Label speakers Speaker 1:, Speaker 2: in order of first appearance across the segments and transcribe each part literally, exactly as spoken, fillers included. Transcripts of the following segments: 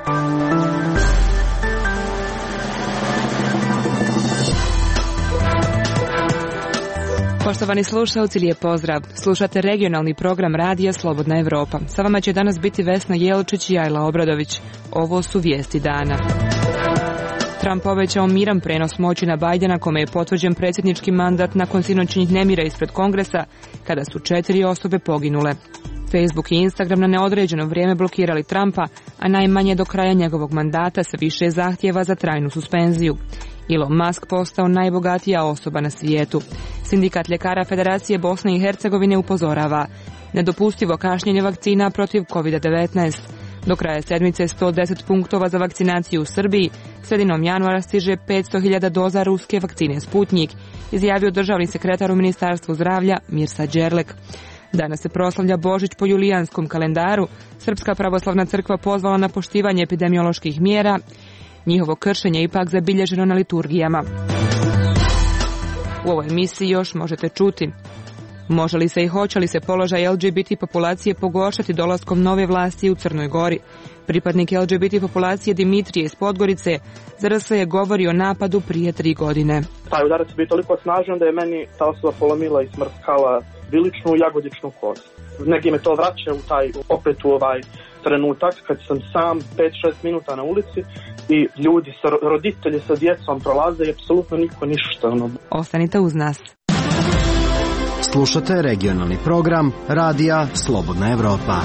Speaker 1: Poštovani slušalci, lijep pozdrav. Slušate regionalni program radija Slobodna Evropa. Sa vama će danas biti Vesna Jelčić i Ajla Obradović. Ovo su vijesti dana. Trump obećao miran prenos moći na Bajdena, kome je potvrđen predsjednički mandat nakon sinoćnih nemira ispred Kongresa, kada su četiri osobe poginule. Facebook i Instagram na neodređeno vrijeme blokirali Trumpa, a najmanje do kraja njegovog mandata se više zahtjeva za trajnu suspenziju. Elon Musk postao najbogatija osoba na svijetu. Sindikat ljekara Federacije Bosne i Hercegovine upozorava: nedopustivo kašnjenje vakcina protiv kovid devetnaest. Do kraja sedmice sto deset punktova za vakcinaciju u Srbiji, sredinom januara stiže petsto hiljada doza ruske vakcine Sputnjik, izjavio državni sekretar u Ministarstvu zdravlja Mirsa Đerlek. Danas se proslavlja Božić po julijanskom kalendaru. Srpska pravoslavna crkva pozvala na poštivanje epidemioloških mjera. Njihovo kršenje ipak zabilježeno na liturgijama. U ovoj emisiji još možete čuti: može li se i hoće li se položaj L G B T populacije pogoršati dolaskom nove vlasti u Crnoj Gori? Pripadnik L G B T populacije Dimitrije iz Podgorice za R S je govori o napadu prije tri godine.
Speaker 2: Taj udarac je bio toliko snažan da je meni ta osoba polomila i smrskala viličnu i jagodičnu kost. Neki me to vraća u taj, opet u ovaj trenutak kad sam sam pet šest minuta na ulici i ljudi, sa roditelji sa djecom prolaze i apsolutno niko ništa. Ono.
Speaker 1: Ostanite uz nas.
Speaker 3: Slušate regionalni program radija Slobodna Evropa.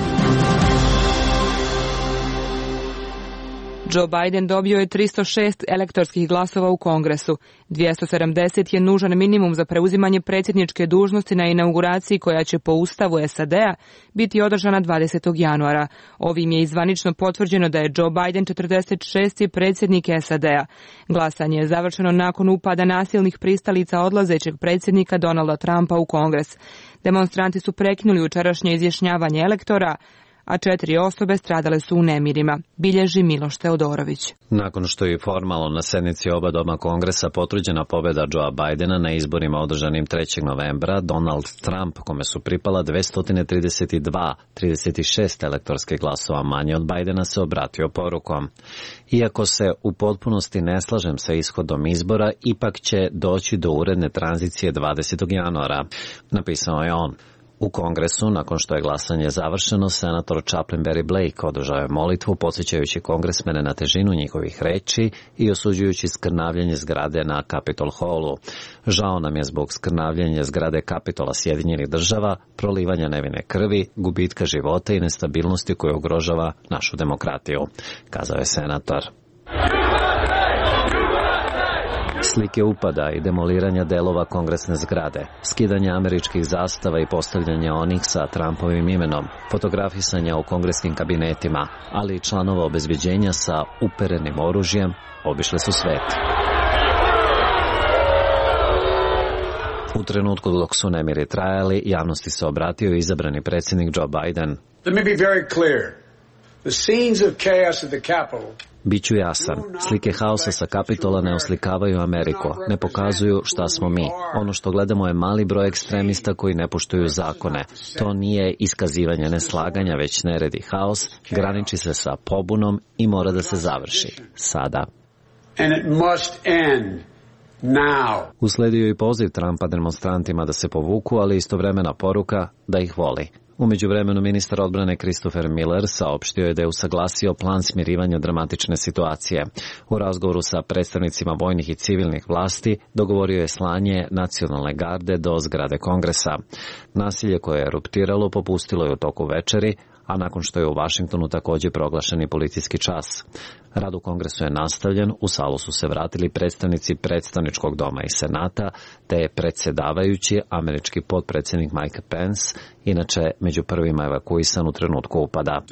Speaker 1: Joe Biden dobio je tristo šest elektorskih glasova u Kongresu. dvjesto sedamdeset je nužan minimum za preuzimanje predsjedničke dužnosti na inauguraciji koja će po Ustavu S A D-a biti održana dvadesetog januara. Ovim je izvanično potvrđeno da je Joe Biden četrdeset šesti predsjednik S A D-a. Glasanje je završeno nakon upada nasilnih pristalica odlazećeg predsjednika Donalda Trumpa u Kongres. Demonstranti su prekinuli jučerašnje izjašnjavanje elektora, a četiri osobe stradale su u nemirima, bilježi Miloš Teodorović.
Speaker 4: Nakon što je formalno na sednici oba doma Kongresa potvrđena pobjeda Joea Bidena na izborima održanim trećeg novembra, Donald Trump, kome su pripala dvjesto trideset dva zarez trideset šest elektorskih glasova manje od Bidena, se obratio porukom: iako se u potpunosti ne slažem sa ishodom izbora, ipak će doći do uredne tranzicije dvadesetog januara, napisao je on. U Kongresu, nakon što je glasanje završeno, senator Chaplain Barry Blake održao je molitvu, podsjećajući kongresmene na težinu njihovih reči i osuđujući skrnavljanje zgrade na Capitol Hallu. Žao nam je zbog skrnavljanja zgrade Kapitola Sjedinjenih država, prolivanja nevine krvi, gubitka života i nestabilnosti koja ugrožava našu demokratiju, kazao je senator. Slike upada i demoliranja delova kongresne zgrade, skidanje američkih zastava i postavljanje onih sa Trumpovim imenom, fotografisanja u kongreskim kabinetima, ali i članova obezbeđenja sa uperenim oružjem obišle su svet. U trenutku dok su nemiri trajali, javnosti se obratio izabrani predsjednik Joe Biden.
Speaker 5: Let me be very clear. The scenes of chaos at the Capitol.
Speaker 4: Biću jasan, slike haosa sa Kapitola ne oslikavaju Ameriku, ne pokazuju šta smo mi. Ono što gledamo je mali broj ekstremista koji ne poštuju zakone. To nije iskazivanje neslaganja, već nered i haos, graniči se sa pobunom i mora da se završi. Sada.
Speaker 5: And it must end now.
Speaker 4: Usledio i poziv Trumpa demonstrantima da se povuku, ali istovremena poruka da ih voli. U međuvremenu ministar odbrane Christopher Miller saopštio je da je usaglasio plan smirivanja dramatične situacije. U razgovoru sa predstavnicima vojnih i civilnih vlasti dogovorio je slanje nacionalne garde do zgrade Kongresa. Nasilje koje je eruptiralo popustilo je u toku večeri, a nakon što je u Vašingtonu također proglašen i policijski čas. Rad u Kongresu je nastavljen, u salu su se vratili predstavnici predstavničkog doma i senata, te je predsjedavajući američki potpredsjednik Mike Pence, inače među prvima evakuisan u trenutku upada.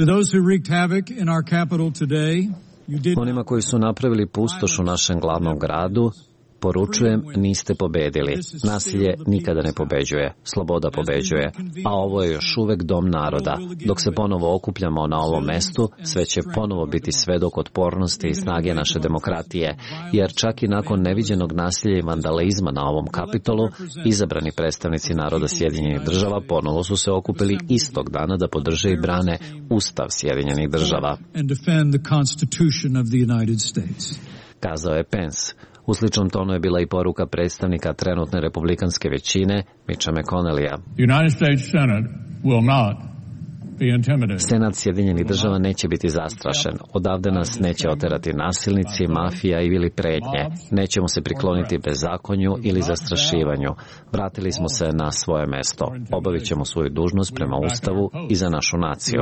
Speaker 4: Onima koji su napravili pustoš u našem glavnom gradu, Poručujem, niste pobedili. Nasilje nikada ne pobeđuje. Sloboda pobeđuje. A ovo je još uvek dom naroda. Dok se ponovo okupljamo na ovom mestu, sve će ponovo biti svedok otpornosti i snage naše demokratije. Jer čak i nakon neviđenog nasilja i vandalizma na ovom Kapitolu, izabrani predstavnici naroda Sjedinjenih država ponovo su se okupili istog dana da podrže i brane Ustav Sjedinjenih država. Kazao je Pence. U sličnom tonu je bila i poruka predstavnika trenutne republikanske većine, Mitcha McConnellija. Senat Sjedinjenih država neće biti zastrašen. Odavde nas neće oterati nasilnici, mafija ili pretnje. Nećemo se prikloniti bezakonju ili zastrašivanju. Vratili smo se na svoje mesto. Obavit ćemo svoju dužnost prema Ustavu i za našu naciju.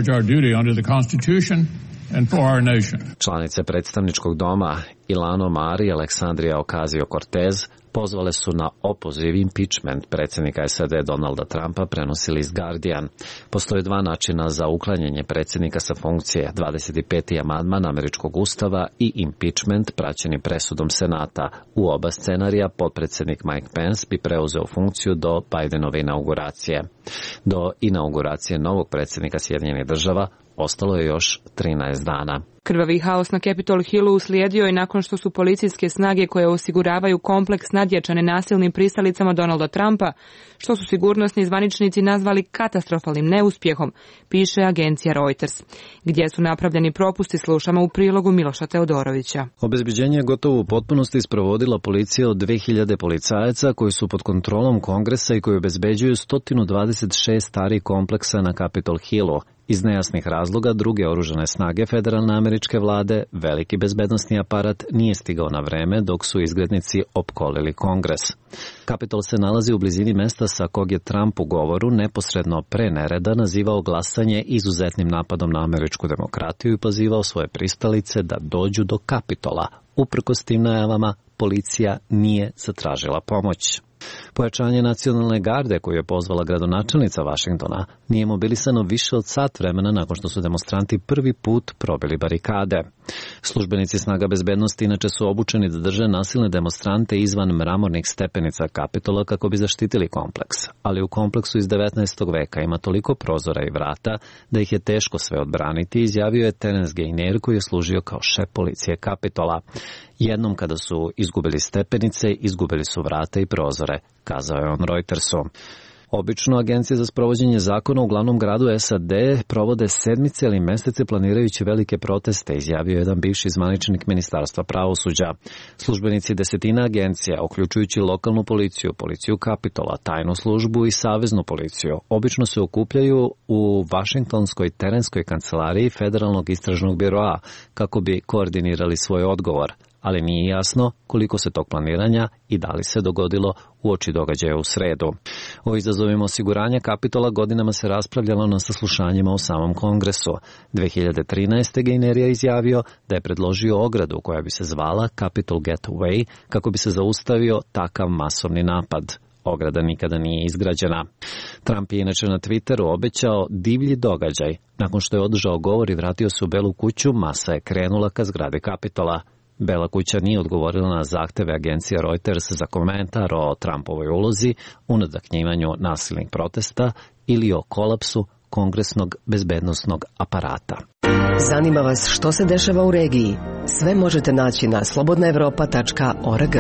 Speaker 4: Članice predstavničkog doma Ilhan Omar i Alexandria Ocasio-Cortez pozvale su na opoziv impeachment predsjednika S A D Donalda Trumpa, prenosi list Guardian. Postoje dva načina za uklanjanje predsjednika sa funkcije, dvadeset peti amandman američkog ustava i impeachment praćeni presudom Senata. U oba scenarija potpredsjednik Mike Pence bi preuzeo funkciju do Bidenove inauguracije. Do inauguracije novog predsjednika Sjedinjenih država ostalo je još trinaest dana.
Speaker 1: Krvavi haos na Capitol Hillu uslijedio je nakon što su policijske snage koje osiguravaju kompleks nadjačane nasilnim pristalicama Donalda Trumpa, što su sigurnosni zvaničnici nazvali katastrofalnim neuspjehom, piše agencija Reuters. Gdje su napravljeni propusti, slušamo u prilogu Miloša Teodorovića.
Speaker 4: Obezbeđenje je gotovo u potpunosti sprovodila policija od dve hiljade policajaca koji su pod kontrolom Kongresa i koji obezbeđuju sto dvadeset šest starih kompleksa na Capitol Hillu. Iz nejasnih razloga druge oružane snage federalne američke vlade, veliki bezbednosni aparat nije stigao na vreme dok su izgrednici opkolili Kongres. Kapitol se nalazi u blizini mesta sa kog je Trump u govoru neposredno pre nereda nazivao glasanje izuzetnim napadom na američku demokratiju i pozivao svoje pristalice da dođu do Kapitola. Uprkos tim najavama, policija nije zatražila pomoć. Pojačanje nacionalne garde koju je pozvala gradonačelnica Vašingtona nije mobilisano više od sat vremena nakon što su demonstranti prvi put probili barikade. Službenici snaga bezbednosti inače su obučeni da drže nasilne demonstrante izvan mramornih stepenica Kapitola kako bi zaštitili kompleks. Ali u kompleksu iz devetnaestog veka ima toliko prozora i vrata da ih je teško sve odbraniti, izjavio je Terence Gainer koji je služio kao šef policije Kapitola. Jednom kada su izgubili stepenice, izgubili su vrata i prozore, kazao je on Reutersu. Obično agencije za sprovođenje zakona u glavnom gradu S A D provode sedmice ili mesece planirajući velike proteste, izjavio jedan bivši zvaničnik Ministarstva pravosuđa. Službenici desetina agencija, uključujući lokalnu policiju, policiju Kapitola, tajnu službu i saveznu policiju, obično se okupljaju u Vašingtonskoj terenskoj kancelariji Federalnog istražnog biroa kako bi koordinirali svoj odgovor. Ali nije jasno koliko se tog planiranja i da li se dogodilo uoči događaja u sredu. O izazovima osiguranja Kapitola godinama se raspravljalo na saslušanjima u samom Kongresu. dve hiljade trinaeste. Gainer je izjavio da je predložio ogradu koja bi se zvala Capitol Gateway kako bi se zaustavio takav masovni napad. Ograda nikada nije izgrađena. Trump je inače na Twitteru obećao divlji događaj. Nakon što je održao govor i vratio se u Belu kuću, masa je krenula ka zgradi Kapitola. Bela kuća nije odgovorila na zahteve agencije Reuters za komentar o Trumpovoj ulozi u nadahnjivanju nasilnih protesta ili o kolapsu kongresnog bezbednosnog aparata.
Speaker 6: Zanima vas što se dešava u regiji? Sve možete naći na slobodna evropa tačka org.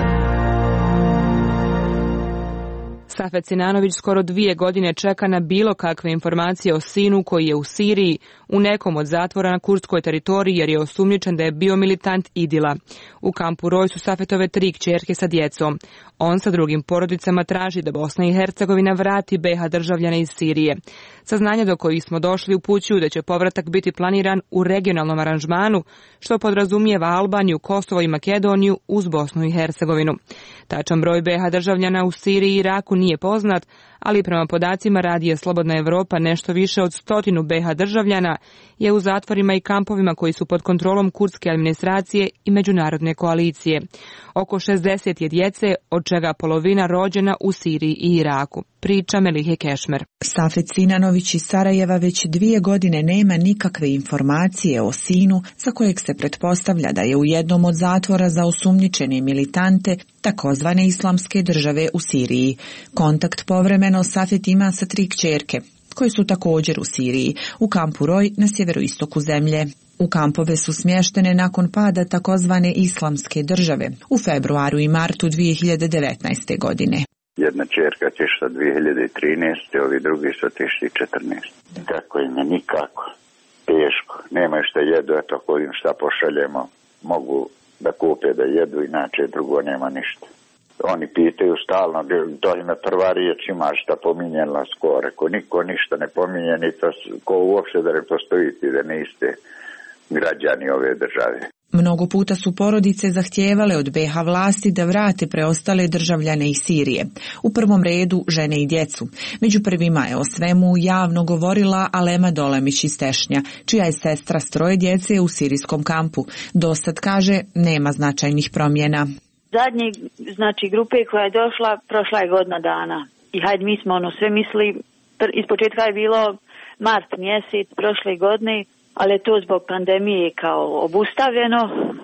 Speaker 1: Safet Sinanović skoro dvije godine čeka na bilo kakve informacije o sinu koji je u Siriji u nekom od zatvora na kurdskoj teritoriji jer je osumnjičen da je bio militant Idila. U kampu Roj su Safetove tri kćerke sa djecom. On sa drugim porodicama traži da Bosna i Hercegovina vrati B iH državljane iz Sirije. Saznanja do kojih smo došli upućuju da će povratak biti planiran u regionalnom aranžmanu, što podrazumijeva Albaniju, Kosovo i Makedoniju uz Bosnu i Hercegovinu. Tačan broj B iH državljana u Siriji i Iraku trenutku nije poznat, ali prema podacima Radija Slobodna Evropa nešto više od stotinu be ha državljana je u zatvorima i kampovima koji su pod kontrolom kurdske administracije i međunarodne koalicije. Oko šezdeset je djece, od čega polovina rođena u Siriji i Iraku. Priča Melihe Kešmer.
Speaker 7: Safet Sinanović iz Sarajeva već dvije godine nema nikakve informacije o sinu za kojeg se pretpostavlja da je u jednom od zatvora za osumnjičene militante takozvane islamske države u Siriji. Kontakt povremeno Safet ima sa tri kćerke, koje su također u Siriji, u kampu Roj na sjeveroistoku zemlje. U kampove su smještene nakon pada takozvane islamske države u februaru i martu dvije hiljade devetnaeste. godine.
Speaker 8: Jedna čerka će sa dvije hiljade trinaeste. ovi drugi su otišli četrnaeste. Tako im je nikako. Teško. Nemaju šta jedu, a tako im šta pošaljemo. Mogu da kupe da jedu, inače drugo nema ništa. Oni pitaju stalno, to im je prva riječ, ima šta pominjela skoro. Ko niko ništa ne pominje, ni to, ko uopšte da ne postojite, da niste građani ove države.
Speaker 7: Mnogo puta su porodice zahtijevale od be ha vlasti da vrate preostale državljane iz Sirije. U prvom redu žene i djecu. Među prvima je o svemu javno govorila Alema Dolemić iz Tešnja, čija je sestra s troje djece u sirijskom kampu. Dosad, kaže, nema značajnih promjena.
Speaker 9: Zadnje, znači, grupe koja je došla, prošla je godina dana. I hajde, mi smo ono sve misli, iz početka je bilo mart mjesec prošle godine, ali je to zbog pandemije kao obustavljeno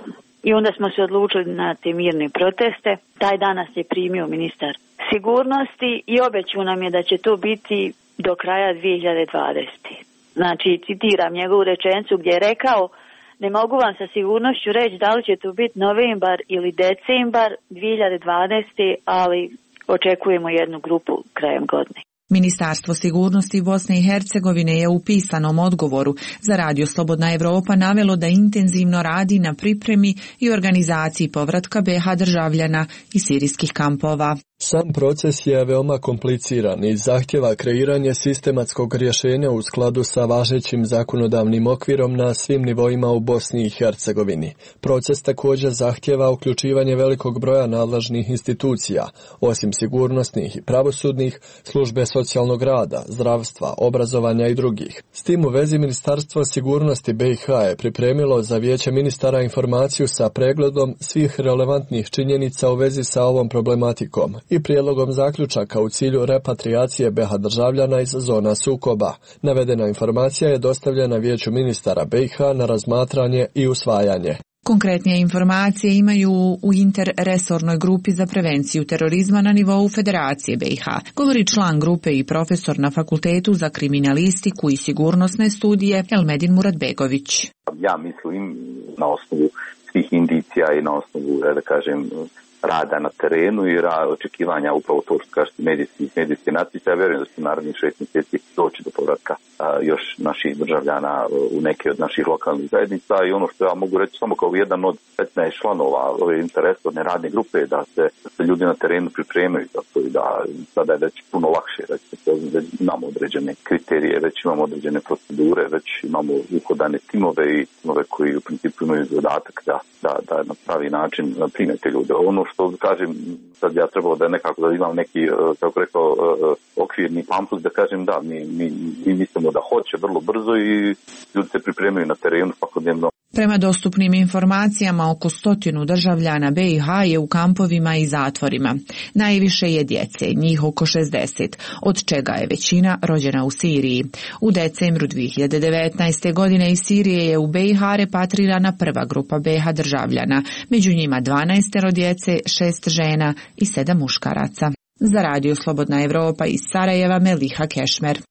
Speaker 9: i onda smo se odlučili na te mirne proteste. Taj danas je primio ministar sigurnosti i obećao nam je da će to biti do kraja dvije hiljade dvadesete. Znači, citiram njegovu rečenicu gdje je rekao: ne mogu vam sa sigurnošću reći da li će to biti novembar ili decembar dvije hiljade dvadesete, ali očekujemo jednu grupu krajem godine.
Speaker 7: Ministarstvo sigurnosti Bosne i Hercegovine je u pisanom odgovoru za Radio Slobodna Evropa navelo da intenzivno radi na pripremi i organizaciji povratka be ha državljana iz sirijskih kampova.
Speaker 10: Sam proces je veoma kompliciran i zahtjeva kreiranje sistematskog rješenja u skladu sa važećim zakonodavnim okvirom na svim nivoima u Bosni i Hercegovini. Proces također zahtjeva uključivanje velikog broja nadležnih institucija, osim sigurnosnih i pravosudnih, službe socijalnog rada, zdravstva, obrazovanja i drugih. S tim u vezi Ministarstvo sigurnosti be ha je pripremilo za Vijeće ministara informaciju sa pregledom svih relevantnih činjenica u vezi sa ovom problematikom i prijedlogom zaključaka u cilju repatriacije be ha državljana iz zona sukoba. Navedena informacija je dostavljena Vijeću ministara be ha na razmatranje i usvajanje.
Speaker 7: Konkretnije informacije imaju u interresornoj grupi za prevenciju terorizma na nivou Federacije be ha, govori član grupe i profesor na Fakultetu za kriminalistiku i sigurnosne studije Elmedin Muratbegović.
Speaker 11: Ja mislim na osnovu svih indicija i na osnovu, da kažem, rada na terenu i ra, očekivanja upravo to što kažete medijski, medijski natječaj. Ja vjerujem da će narednih šest mjeseci doći do povratka a, još naših državljana u neke od naših lokalnih zajednica i ono što ja mogu reći samo kao jedan od petnaest članova ove interesovne radne grupe da se, da se ljudi na terenu pripremaju za to i da sada je već puno lakše, već, već imamo određene kriterije, već imamo određene procedure, već imamo uhodane timove i timove koji u principu imaju zadatak da, da, da na pravi način prime te ljude. Ono što kažem, sad ja trebalo da nekako da imam neki, kako rekao, okvirni pampus, da kažem da, mi, mi, mi mislimo da hoće vrlo brzo i ljudi se pripremaju na terenu svakodnevno.
Speaker 7: Prema dostupnim informacijama, oko stotinu državljana be ha je u kampovima i zatvorima. Najviše je djece, njih oko šezdeset, od čega je većina rođena u Siriji. U decembru dvije hiljade devetnaeste. godine iz Sirije je u be ha repatrirana prva grupa be ha državljana, među njima dvanaestero djece, šest žena i sedam muškaraca. Za Radio Slobodna Evropa iz Sarajeva, Meliha Kešmer.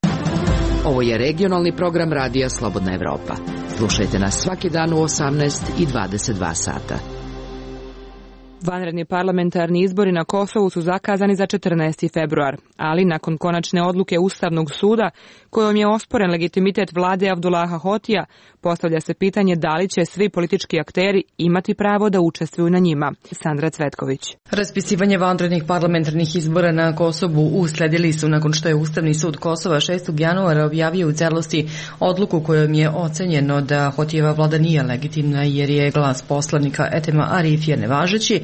Speaker 6: Ovo je regionalni program Radija Slobodna Evropa. Slušajte nas svaki dan u osamnaest i dvadeset dva sata.
Speaker 1: Vanredni parlamentarni izbori na Kosovu su zakazani za četrnaesti februar, ali nakon konačne odluke Ustavnog suda, kojom je osporen legitimitet vlade Abdullaha Hotija, postavlja se pitanje da li će svi politički akteri imati pravo da učestvuju na njima. Sandra Cvetković.
Speaker 12: Raspisivanje vanrednih parlamentarnih izbora na Kosovu usledili su nakon što je Ustavni sud Kosova šestog januara objavio u celosti odluku kojom je ocenjeno da Hotijeva vlada nije legitimna jer je glas poslanika Etema Arifija nevažeći,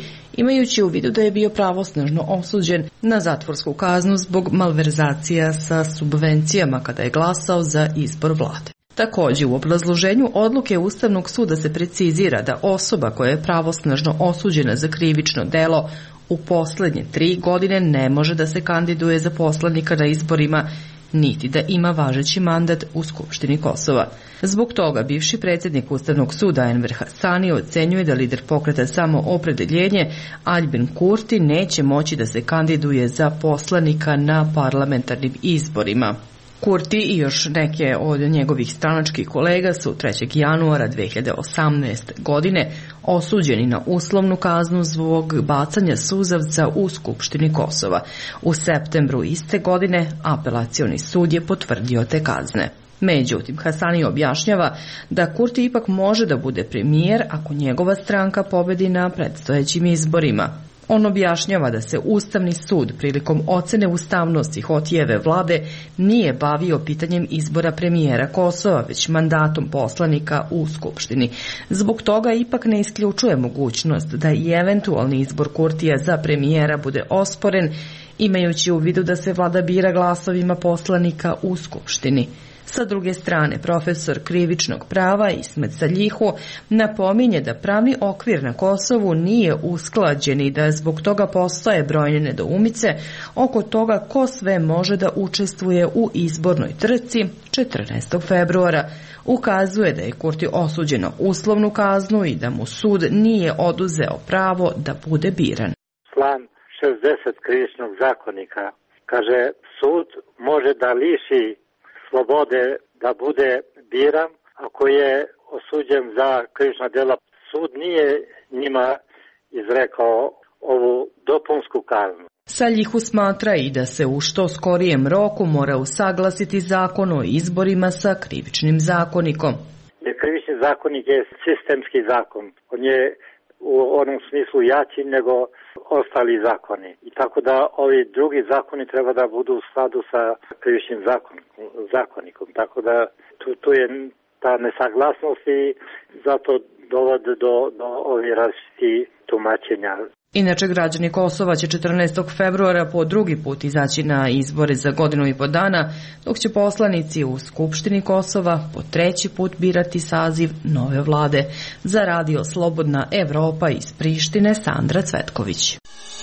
Speaker 12: imajući u vidu da je bio pravosnažno osuđen na zatvorsku kaznu zbog malverzacija sa subvencijama kada je glasao za izbor vlade. Također u obrazloženju odluke Ustavnog suda se precizira da osoba koja je pravosnažno osuđena za krivično delo u posljednje tri godine ne može da se kandiduje za poslanika na izborima, niti da ima važeći mandat u Skupštini Kosova. Zbog toga bivši predsjednik Ustavnog suda Enver Hasani ocenjuje da lider pokreta Samo opredeljenje Aljbin Kurti neće moći da se kandiduje za poslanika na parlamentarnim izborima. Kurti i još neke od njegovih stranačkih kolega su trećeg januara dve hiljade osamnaeste. godine osuđeni na uslovnu kaznu zbog bacanja suzavca u Skupštini Kosova. U septembru iste godine apelacioni sud je potvrdio te kazne. Međutim, Hasani objašnjava da Kurti ipak može da bude premijer ako njegova stranka pobedi na predstojećim izborima. On objašnjava da se Ustavni sud prilikom ocene ustavnosti Hotijeve vlade nije bavio pitanjem izbora premijera Kosova, već mandatom poslanika u Skupštini. Zbog toga ipak ne isključuje mogućnost da i eventualni izbor Kurtija za premijera bude osporen, imajući u vidu da se vlada bira glasovima poslanika u Skupštini. Sa druge strane, profesor krivičnog prava Ismet Saljihu napominje da pravni okvir na Kosovu nije usklađen i da zbog toga postoje brojne nedoumice oko toga ko sve može da učestvuje u izbornoj trci četrnaestog februara. Ukazuje da je Kurti osuđen na uslovnu kaznu i da mu sud nije oduzeo pravo da bude biran.
Speaker 13: Član šezdeset krivičnog zakonika kaže sud može da liši slobode da bude biran ako je osuđen za krivična djela. Sud nije njima izrekao ovu dopunsku kaznu.
Speaker 12: Saljihu smatra i da se u što skorijem roku mora usaglasiti zakon o izborima sa krivičnim zakonikom.
Speaker 13: Krivični zakonik je sistemski zakon. On je u onom smislu jači nego ostali zakoni. I tako da ovi drugi zakoni treba da budu u skladu sa krivičnim zakon, zakonikom. Tako da tu, tu je ta nesaglasnost i zato dovode do, do ovih različitih tumačenja.
Speaker 12: Inače, građani Kosova će četrnaestog februara po drugi put izaći na izbore za godinu i po dana, dok će poslanici u Skupštini Kosova po treći put birati saziv nove vlade. Za radio Slobodna Evropa iz Prištine, Sandra Cvetković.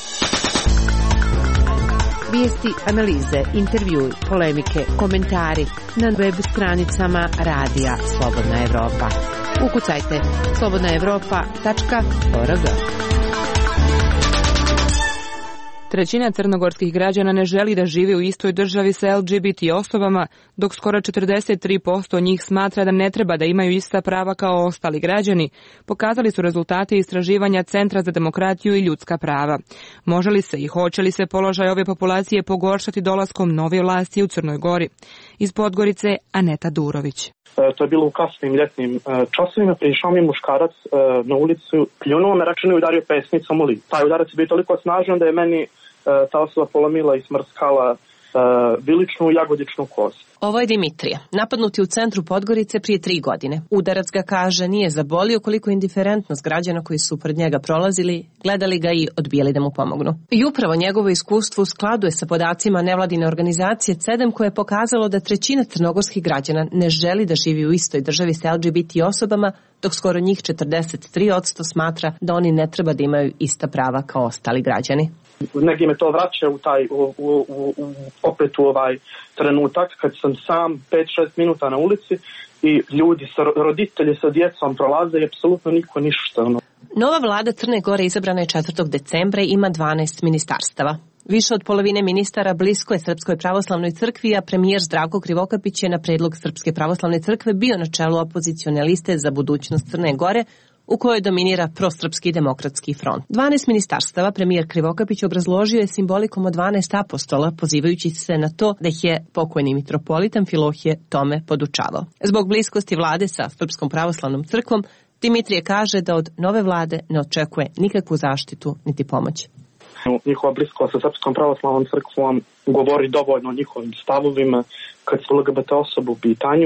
Speaker 14: Vijesti, analize, intervjui, polemike, komentari na web stranicama radija Slobodna Evropa. Ukucajte slobodna evropa tačka org.
Speaker 1: Trećina crnogorskih građana ne želi da živi u istoj državi sa L G B T osobama, dok skoro četrdeset tri posto njih smatra da ne treba da imaju ista prava kao ostali građani, pokazali su rezultati istraživanja Centra za demokratiju i ljudska prava. Može li se i hoće li se položaj ove populacije pogoršati dolaskom nove vlasti u Crnoj Gori? Iz Podgorice, Aneta Durović.
Speaker 2: E, to je bilo u kasnim ljetnim e, časovima, prišao mi muškarac e, na ulicu, pljunuo me, računo i udario pesnicom u lice. Taj udarac je bio toliko snažan da je meni e, ta osoba polomila i smrskala e, viličnu i jagodičnu kost.
Speaker 15: Ovo je Dimitrija, napadnuti u centru Podgorice prije tri godine. Udarac ga, kaže, nije zabolio koliko indiferentnost građana koji su pred njega prolazili, gledali ga i odbijali da mu pomognu. I upravo njegovo iskustvo u skladu je sa podacima nevladine organizacije C E D E M, koje je pokazalo da trećina crnogorskih građana ne želi da živi u istoj državi sa L G B T osobama, dok skoro njih četrdeset tri posto smatra da oni ne treba da imaju ista prava kao ostali građani.
Speaker 2: Negdje me to vraća u taj, u, u, u, opet u ovaj trenutak kad sam sam pet šest minuta na ulici i ljudi, sa roditelji sa djecom prolaze i apsolutno niko ništa. No.
Speaker 15: Nova vlada Crne Gore izabrana je četvrtog decembra i ima dvanaest ministarstava. Više od polovine ministara blisko je Srpskoj pravoslavnoj crkvi, a premijer Zdravko Krivokapić je na predlog Srpske pravoslavne crkve bio na čelu opozicione liste za budućnost Crne Gore, u kojoj dominira prosrpski demokratski front. dvanaest ministarstava premijer Krivokapić obrazložio je simbolikom od dvanaest apostola, pozivajući se na to da ih je pokojni mitropolit Amfilohije tome podučavao. Zbog bliskosti vlade sa Srpskom pravoslavnom crkvom, Dimitrije kaže da od nove vlade ne očekuje nikakvu zaštitu niti pomoć.
Speaker 2: Njihova bliskost sa Srpskom pravoslavnom crkvom govori dovoljno o njihovim stavovima kad su L G B T osobe u pitanju, a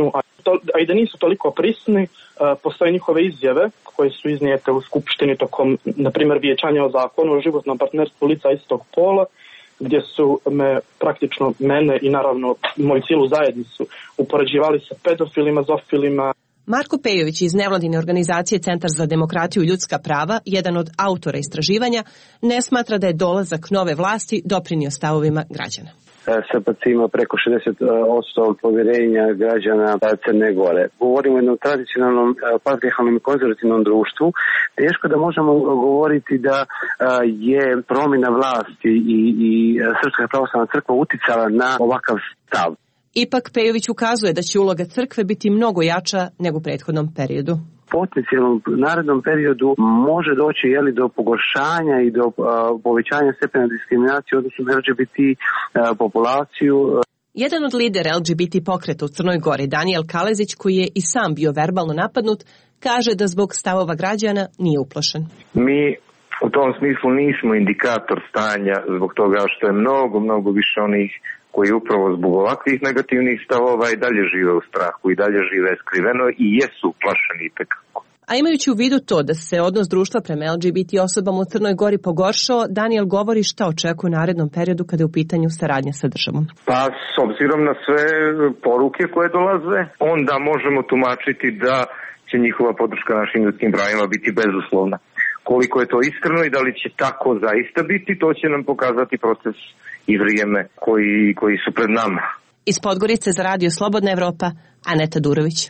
Speaker 2: to, a i da nisu toliko prisni, uh, postoje njihove izjave koje su iznijete u skupštini tokom, na primjer, vijećanja o zakonu o životnom partnerstvu lica istog pola, gdje su me praktično mene i naravno moju cijelu zajednicu upoređivali sa pedofilima, zofilima.
Speaker 15: Marko Pejović iz nevladine organizacije Centar za demokratiju i ljudska prava, jedan od autora istraživanja, ne smatra da je dolazak nove vlasti doprinio stavovima građana.
Speaker 16: S P C ima preko šezdeset posto povjerenja građana Crne Gore. Govorimo o jednom tradicionalnom, patrijarhalnom i konzervativnom društvu. Teško da možemo govoriti da je promjena vlasti i, i Srpska pravoslavna crkva uticala na ovakav stav.
Speaker 15: Ipak Pejović ukazuje da će uloga crkve biti mnogo jača nego u prethodnom periodu.
Speaker 16: Potencijalnom narednom periodu može doći jeli, do pogoršanja i do uh, povećanja stepena diskriminacije odnosno na L G B T uh, populaciju.
Speaker 15: Jedan od lidera L G B T pokreta u Crnoj Gori, Danijel Kalezić, koji je i sam bio verbalno napadnut, kaže da zbog stavova građana nije uplašen.
Speaker 17: Mi u tom smislu nismo indikator stanja zbog toga što je mnogo, mnogo više onih koji upravo zbog ovakvih negativnih stavova i dalje žive u strahu i dalje žive skriveno i jesu uplašeni itekako.
Speaker 15: A imajući u vidu to da se odnos društva prema L G B T osobama u Crnoj Gori pogoršao, Daniel govori šta očekuje u narednom periodu kada je u pitanju saradnja sa državom.
Speaker 17: Pa s obzirom na sve poruke koje dolaze, onda možemo tumačiti da će njihova podrška našim ljudskim pravima biti bezuslovna. Koliko je to iskreno i da li će tako zaista biti, to će nam pokazati proces i vrijeme koji, koji su pred nama.
Speaker 15: Iz Podgorice za Radio Slobodna Evropa, Aneta Durović.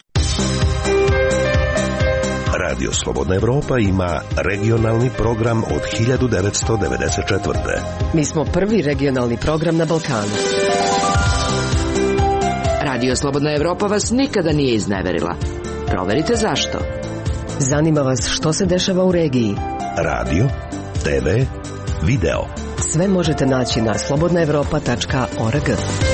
Speaker 18: Radio Slobodna Evropa ima regionalni program od hiljadu devetsto devedeset četvrte.
Speaker 6: Mi smo prvi regionalni program na Balkanu. Radio Slobodna Evropa vas nikada nije izneverila. Proverite zašto. Zanima vas što se dešava u regiji.
Speaker 18: Radio, te ve, video.
Speaker 6: Sve možete naći na slobodna evropa tačka org.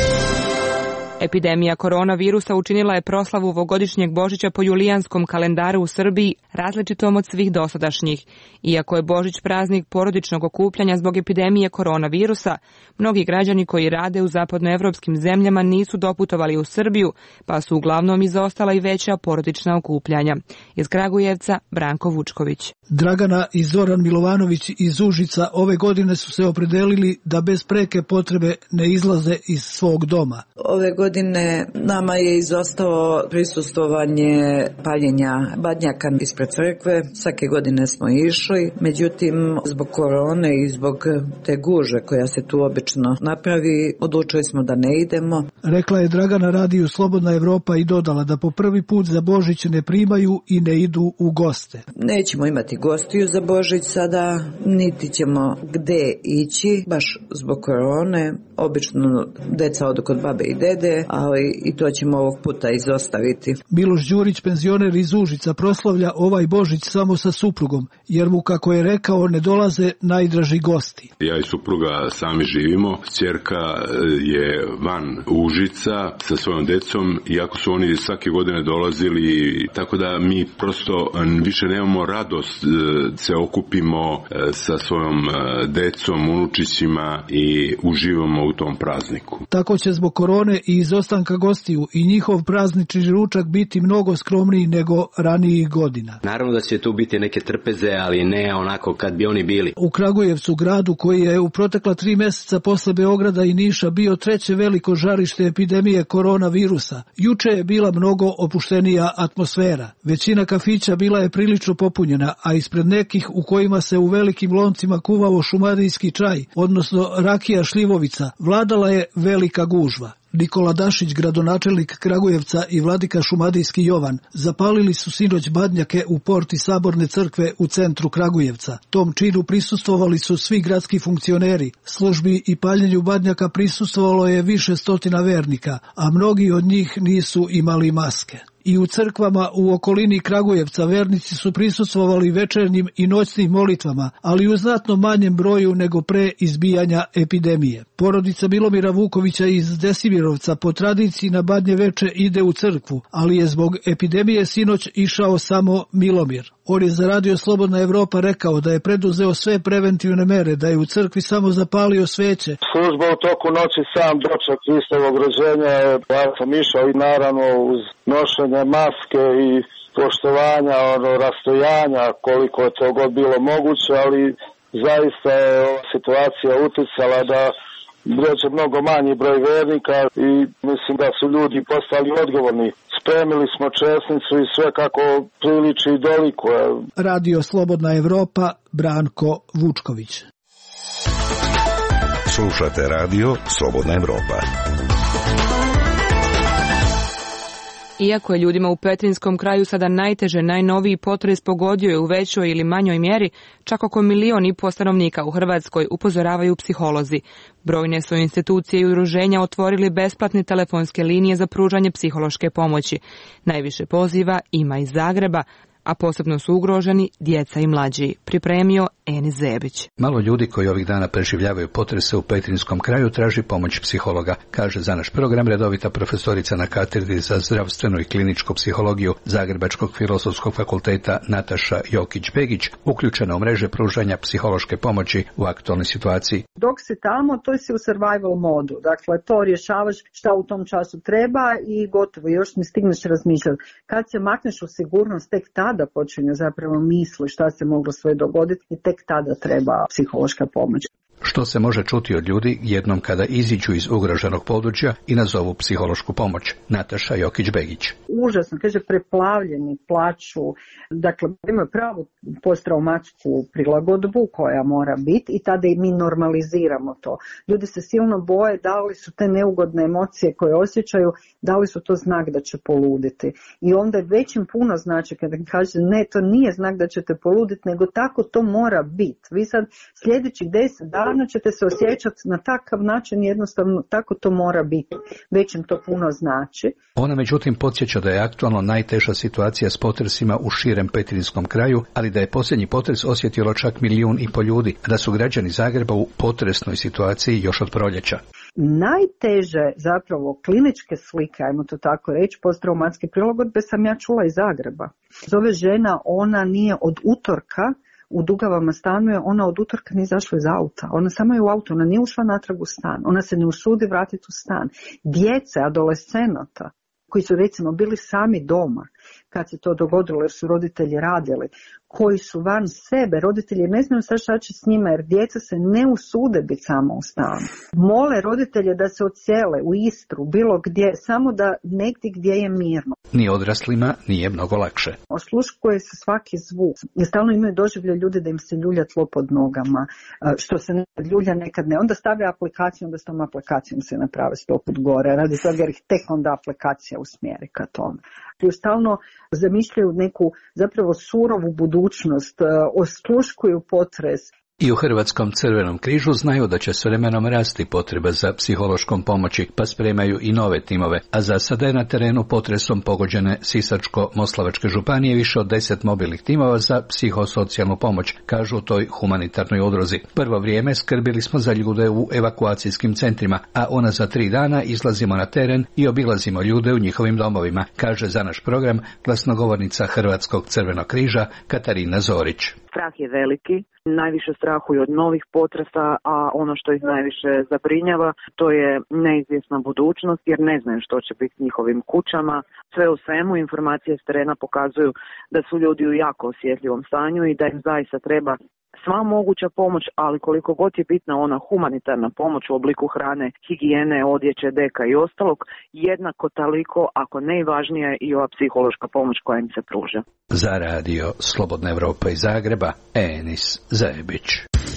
Speaker 1: Epidemija koronavirusa učinila je proslavu ovogodišnjeg Božića po julijanskom kalendaru u Srbiji različitom od svih dosadašnjih. Iako je Božić praznik porodičnog okupljanja zbog epidemije koronavirusa, mnogi građani koji rade u zapadnoevropskim zemljama nisu doputovali u Srbiju, pa su uglavnom izostala i veća porodična okupljanja. Iz Kragujevca, Branko Vučković.
Speaker 19: Dragana i Zoran Milovanović iz Užica ove godine su se opredelili da bez preke potrebe ne izlaze iz svog doma.
Speaker 20: Ove godine nama je izostalo prisustvovanje paljenja badnjaka ispred crkve. Svake godine smo išli, međutim zbog korone i zbog te guže koja se tu obično napravi, odlučili smo da ne idemo.
Speaker 19: Rekla je Dragana Radiju Slobodna Evropa i dodala da po prvi put za Božić ne primaju i ne idu u goste.
Speaker 20: Nećemo imati gostiju za Božić sada, niti ćemo gde ići, baš zbog korone. Obično deca odu kod babe i dede, ali i to ćemo ovog puta izostaviti.
Speaker 19: Miloš Đurić, penzioner iz Užica, proslavlja ovaj Božić samo sa suprugom, jer mu, kako je rekao, ne dolaze najdraži gosti.
Speaker 21: Ja i supruga sami živimo, ćerka je van Užica sa svojom decom, iako su oni svake godine dolazili, tako da mi prosto više nemamo radost, se okupimo sa svojom decom, unučićima i uživamo u tom prazniku.
Speaker 19: Tako će zbog korone i izostanka gostiju i njihov praznični ručak biti mnogo skromniji nego ranijih godina.
Speaker 22: Naravno da će tu biti neke trpeze, ali ne onako kad bi oni bili.
Speaker 19: U Kragujevcu, gradu koji je u protekla tri mjeseca posle Beograda i Niša bio treće veliko žarište epidemije koronavirusa, juče je bila mnogo opuštenija atmosfera. Većina kafića bila je prilično popunjena, a ispred nekih u kojima se u velikim loncima kuvao šumadijski čaj, odnosno rakija šljivovica, vladala je velika gužva. Nikola Dašić, gradonačelnik Kragujevca, i vladika šumadijski Jovan zapalili su sinoć badnjake u porti Saborne crkve u centru Kragujevca. Tom činu prisustvovali su svi gradski funkcioneri. Službi i paljenju badnjaka prisustvovalo je više stotina vernika, a mnogi od njih nisu imali maske. I u crkvama u okolini Kragujevca vernici su prisustvovali večernjim i noćnim molitvama, ali u znatno manjem broju nego pre izbijanja epidemije. Porodica Milomira Vukovića iz Desimirovca po tradiciji na Badnje veče ide u crkvu, ali je zbog epidemije sinoć išao samo Milomir. On je za Radio Slobodna Evropa rekao da je preduzeo sve preventivne mere, da je u crkvi samo zapalio sveće.
Speaker 3: Služba u toku noći sam doček Hristovog rođenja, ja sam išao i naravno uz nošenje maske i poštovanja, ono, rastojanja, koliko je to god bilo moguće, ali zaista je ova situacija uticala da dođe mnogo manji broj vernika i mislim da su ljudi postali odgovorni. Spremili smo česnicu i sve kako priliči i dolikuje.
Speaker 19: Radio Slobodna Evropa, Branko Vučković.
Speaker 18: Slušate radio Slobodna Evropa.
Speaker 1: Iako je ljudima u Petrinjskom kraju sada najteže, najnoviji potres pogodio je u većoj ili manjoj mjeri, čak oko milion i po stanovnika u Hrvatskoj, upozoravaju psiholozi. Brojne su institucije i udruženja otvorili besplatne telefonske linije za pružanje psihološke pomoći. Najviše poziva ima iz Zagreba, a posebno su ugroženi djeca i mlađi. Pripremio Enis Zebić.
Speaker 5: Malo ljudi koji ovih dana preživljavaju potrese u Petrinjskom kraju traži pomoć psihologa, kaže za naš program redovita profesorica na katedri za zdravstvenu i kliničku psihologiju Zagrebačkog filozofskog fakulteta Nataša Jokić-Begić, uključena u mreže pružanja psihološke pomoći u aktualnoj situaciji.
Speaker 23: Dok si tamo, to si u survival modu. Dakle, to rješavaš šta u tom času treba i gotovo, još ne stigneš razmišljati. Kad se makneš u sigurnost, tek tada počinju zapravo misli šta se moglo sve dogoditi i tek tada treba psihološka pomoć.
Speaker 5: Što se može čuti od ljudi jednom kada iziđu iz ugroženog područja i nazovu psihološku pomoć? Nataša Jokić-Begić.
Speaker 23: Užasno, kaže, preplavljeni, plaču, dakle imaju pravu posttraumatsku prilagodbu koja mora biti i tada i mi normaliziramo to. Ljudi se silno boje da li su te neugodne emocije koje osjećaju, da li su to znak da će poluditi. I onda već im puno znači kada kaže ne, to nije znak da ćete poluditi, nego tako to mora biti. Vi sad sljedećih deset dana ćete se osjećati na takav način, jednostavno tako to mora biti. Već im to puno znači.
Speaker 5: Ona međutim podsjeća da je aktualno najteža situacija s potresima u širem Petrinjskom kraju, ali da je posljednji potres osjetilo čak milijun i pol ljudi, a da su građani Zagreba u potresnoj situaciji još od proljeća.
Speaker 23: Najteže zapravo kliničke slike, ajmo to tako reći, posttraumatske prilagodbe sam ja čula iz Zagreba. Zove žena, ona nije od utorka u Dugavama stanuje, ona od utorka nije izašla iz auta. Ona samo je u auto, ona nije ušla natrag u stan. Ona se ne usudi vratiti u stan. Djece, adolescenata, koji su recimo bili sami doma kad se to dogodilo jer su roditelji radili, koji su van sebe, roditelji ne znaju sad šta će s njima jer djeca se ne usude biti samo u stanu. Mole roditelje da se odsele u Istru, bilo gdje, samo da negdje gdje je mirno.
Speaker 5: Ni odraslima nije mnogo lakše.
Speaker 23: Osluškuje se svaki zvuk. I stalno imaju doživlje ljudi da im se ljulja tlo pod nogama, što se nekad ljulja, nekad ne. Onda stave aplikaciju, onda s tom aplikacijom se naprave sto put gore, radi toga jer ih tek onda aplikacija usmjeri ka tome. I stalno zamišljaju neku zapravo surovu budućnost, osluškuju potres.
Speaker 5: I u Hrvatskom crvenom križu znaju da će s vremenom rasti potreba za psihološkom pomoći, pa spremaju i nove timove, a za sada je na terenu potresom pogođene Sisačko-Moslavačke županije više od deset mobilnih timova za psihosocijalnu pomoć, kažu u toj humanitarnoj udruzi. Prvo vrijeme skrbili smo za ljude u evakuacijskim centrima, a ona za tri dana izlazimo na teren i obilazimo ljude u njihovim domovima, kaže za naš program glasnogovornica Hrvatskog crvenog križa Katarina Zorić.
Speaker 24: Strah je veliki, najviše strahuju od novih potresa, a ono što ih najviše zabrinjava to je neizvjesna budućnost jer ne znaju što će biti s njihovim kućama. Sve u svemu informacije s terena pokazuju da su ljudi u jako osjetljivom stanju i da im zaista treba sva moguća pomoć, ali koliko god je bitna ona humanitarna pomoć u obliku hrane, higijene, odjeće, deka i ostalog, jednako toliko, ako ne i važnija, i ova psihološka pomoć koja im se pruža.
Speaker 5: Za radio Slobodna Evropa iz Zagreba, Enis Zebić.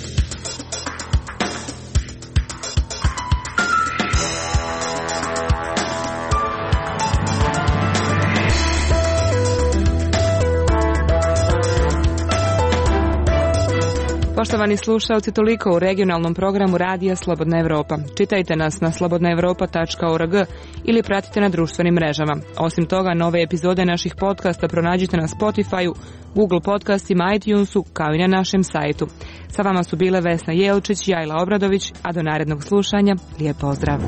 Speaker 1: Poštovani slušalci, toliko u regionalnom programu Radija Slobodna Evropa. Čitajte nas na slobodna evropa tačka org ili pratite na društvenim mrežama. Osim toga, nove epizode naših podcasta pronađite na Spotify-u, Google podcastima, iTunesu, kao i na našem sajtu. Sa vama su bile Vesna Jelčić i Ajla Obradović, a do narednog slušanja, lijep pozdrav.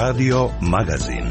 Speaker 18: Radio Magazin.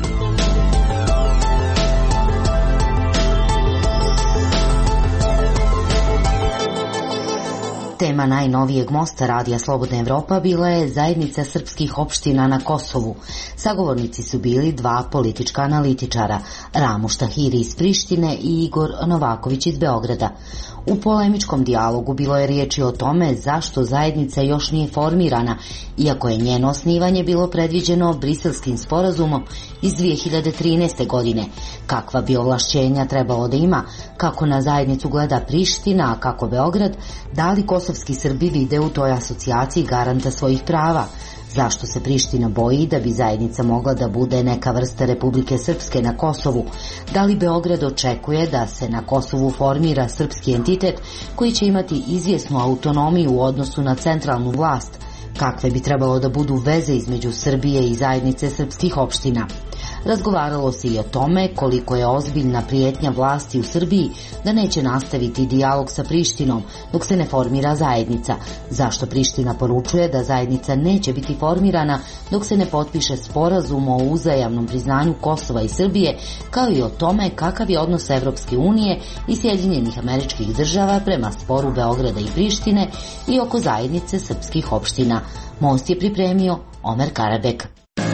Speaker 4: Tema najnovijeg mosta Radija Slobodna Evropa bila je zajednica srpskih opština na Kosovu. Sagovornici su bili dva politička analitičara, Ramuš Tahiri iz Prištine i Igor Novaković iz Beograda. U polemičkom dijalogu bilo je riječi o tome zašto zajednica još nije formirana, iako je njeno osnivanje bilo predviđeno Briselskim sporazumom iz dvije hiljade trinaeste. godine. Kakva bi ovlašćenja trebalo da ima, kako na zajednicu gleda Priština, a kako Beograd, da li kosovski Srbi vide u toj asocijaciji garanta svojih prava, zašto se Priština boji da bi zajednica mogla da bude neka vrsta Republike Srpske na Kosovu, da li Beograd očekuje da se na Kosovu formira srpski entitet koji će imati izvjesnu autonomiju u odnosu na centralnu vlast, kakve bi trebalo da budu veze između Srbije i zajednice srpskih opština. Razgovaralo se i o tome koliko je ozbiljna prijetnja vlasti u Srbiji da neće nastaviti dijalog sa Prištinom dok se ne formira zajednica, zašto Priština poručuje da zajednica neće biti formirana dok se ne potpiše sporazum o uzajamnom priznanju Kosova i Srbije, kao i o tome kakav je odnos Evropske unije i Sjedinjenih Američkih Država prema sporu Beograda i Prištine i oko zajednice srpskih opština. Most je pripremio Omer Karabek.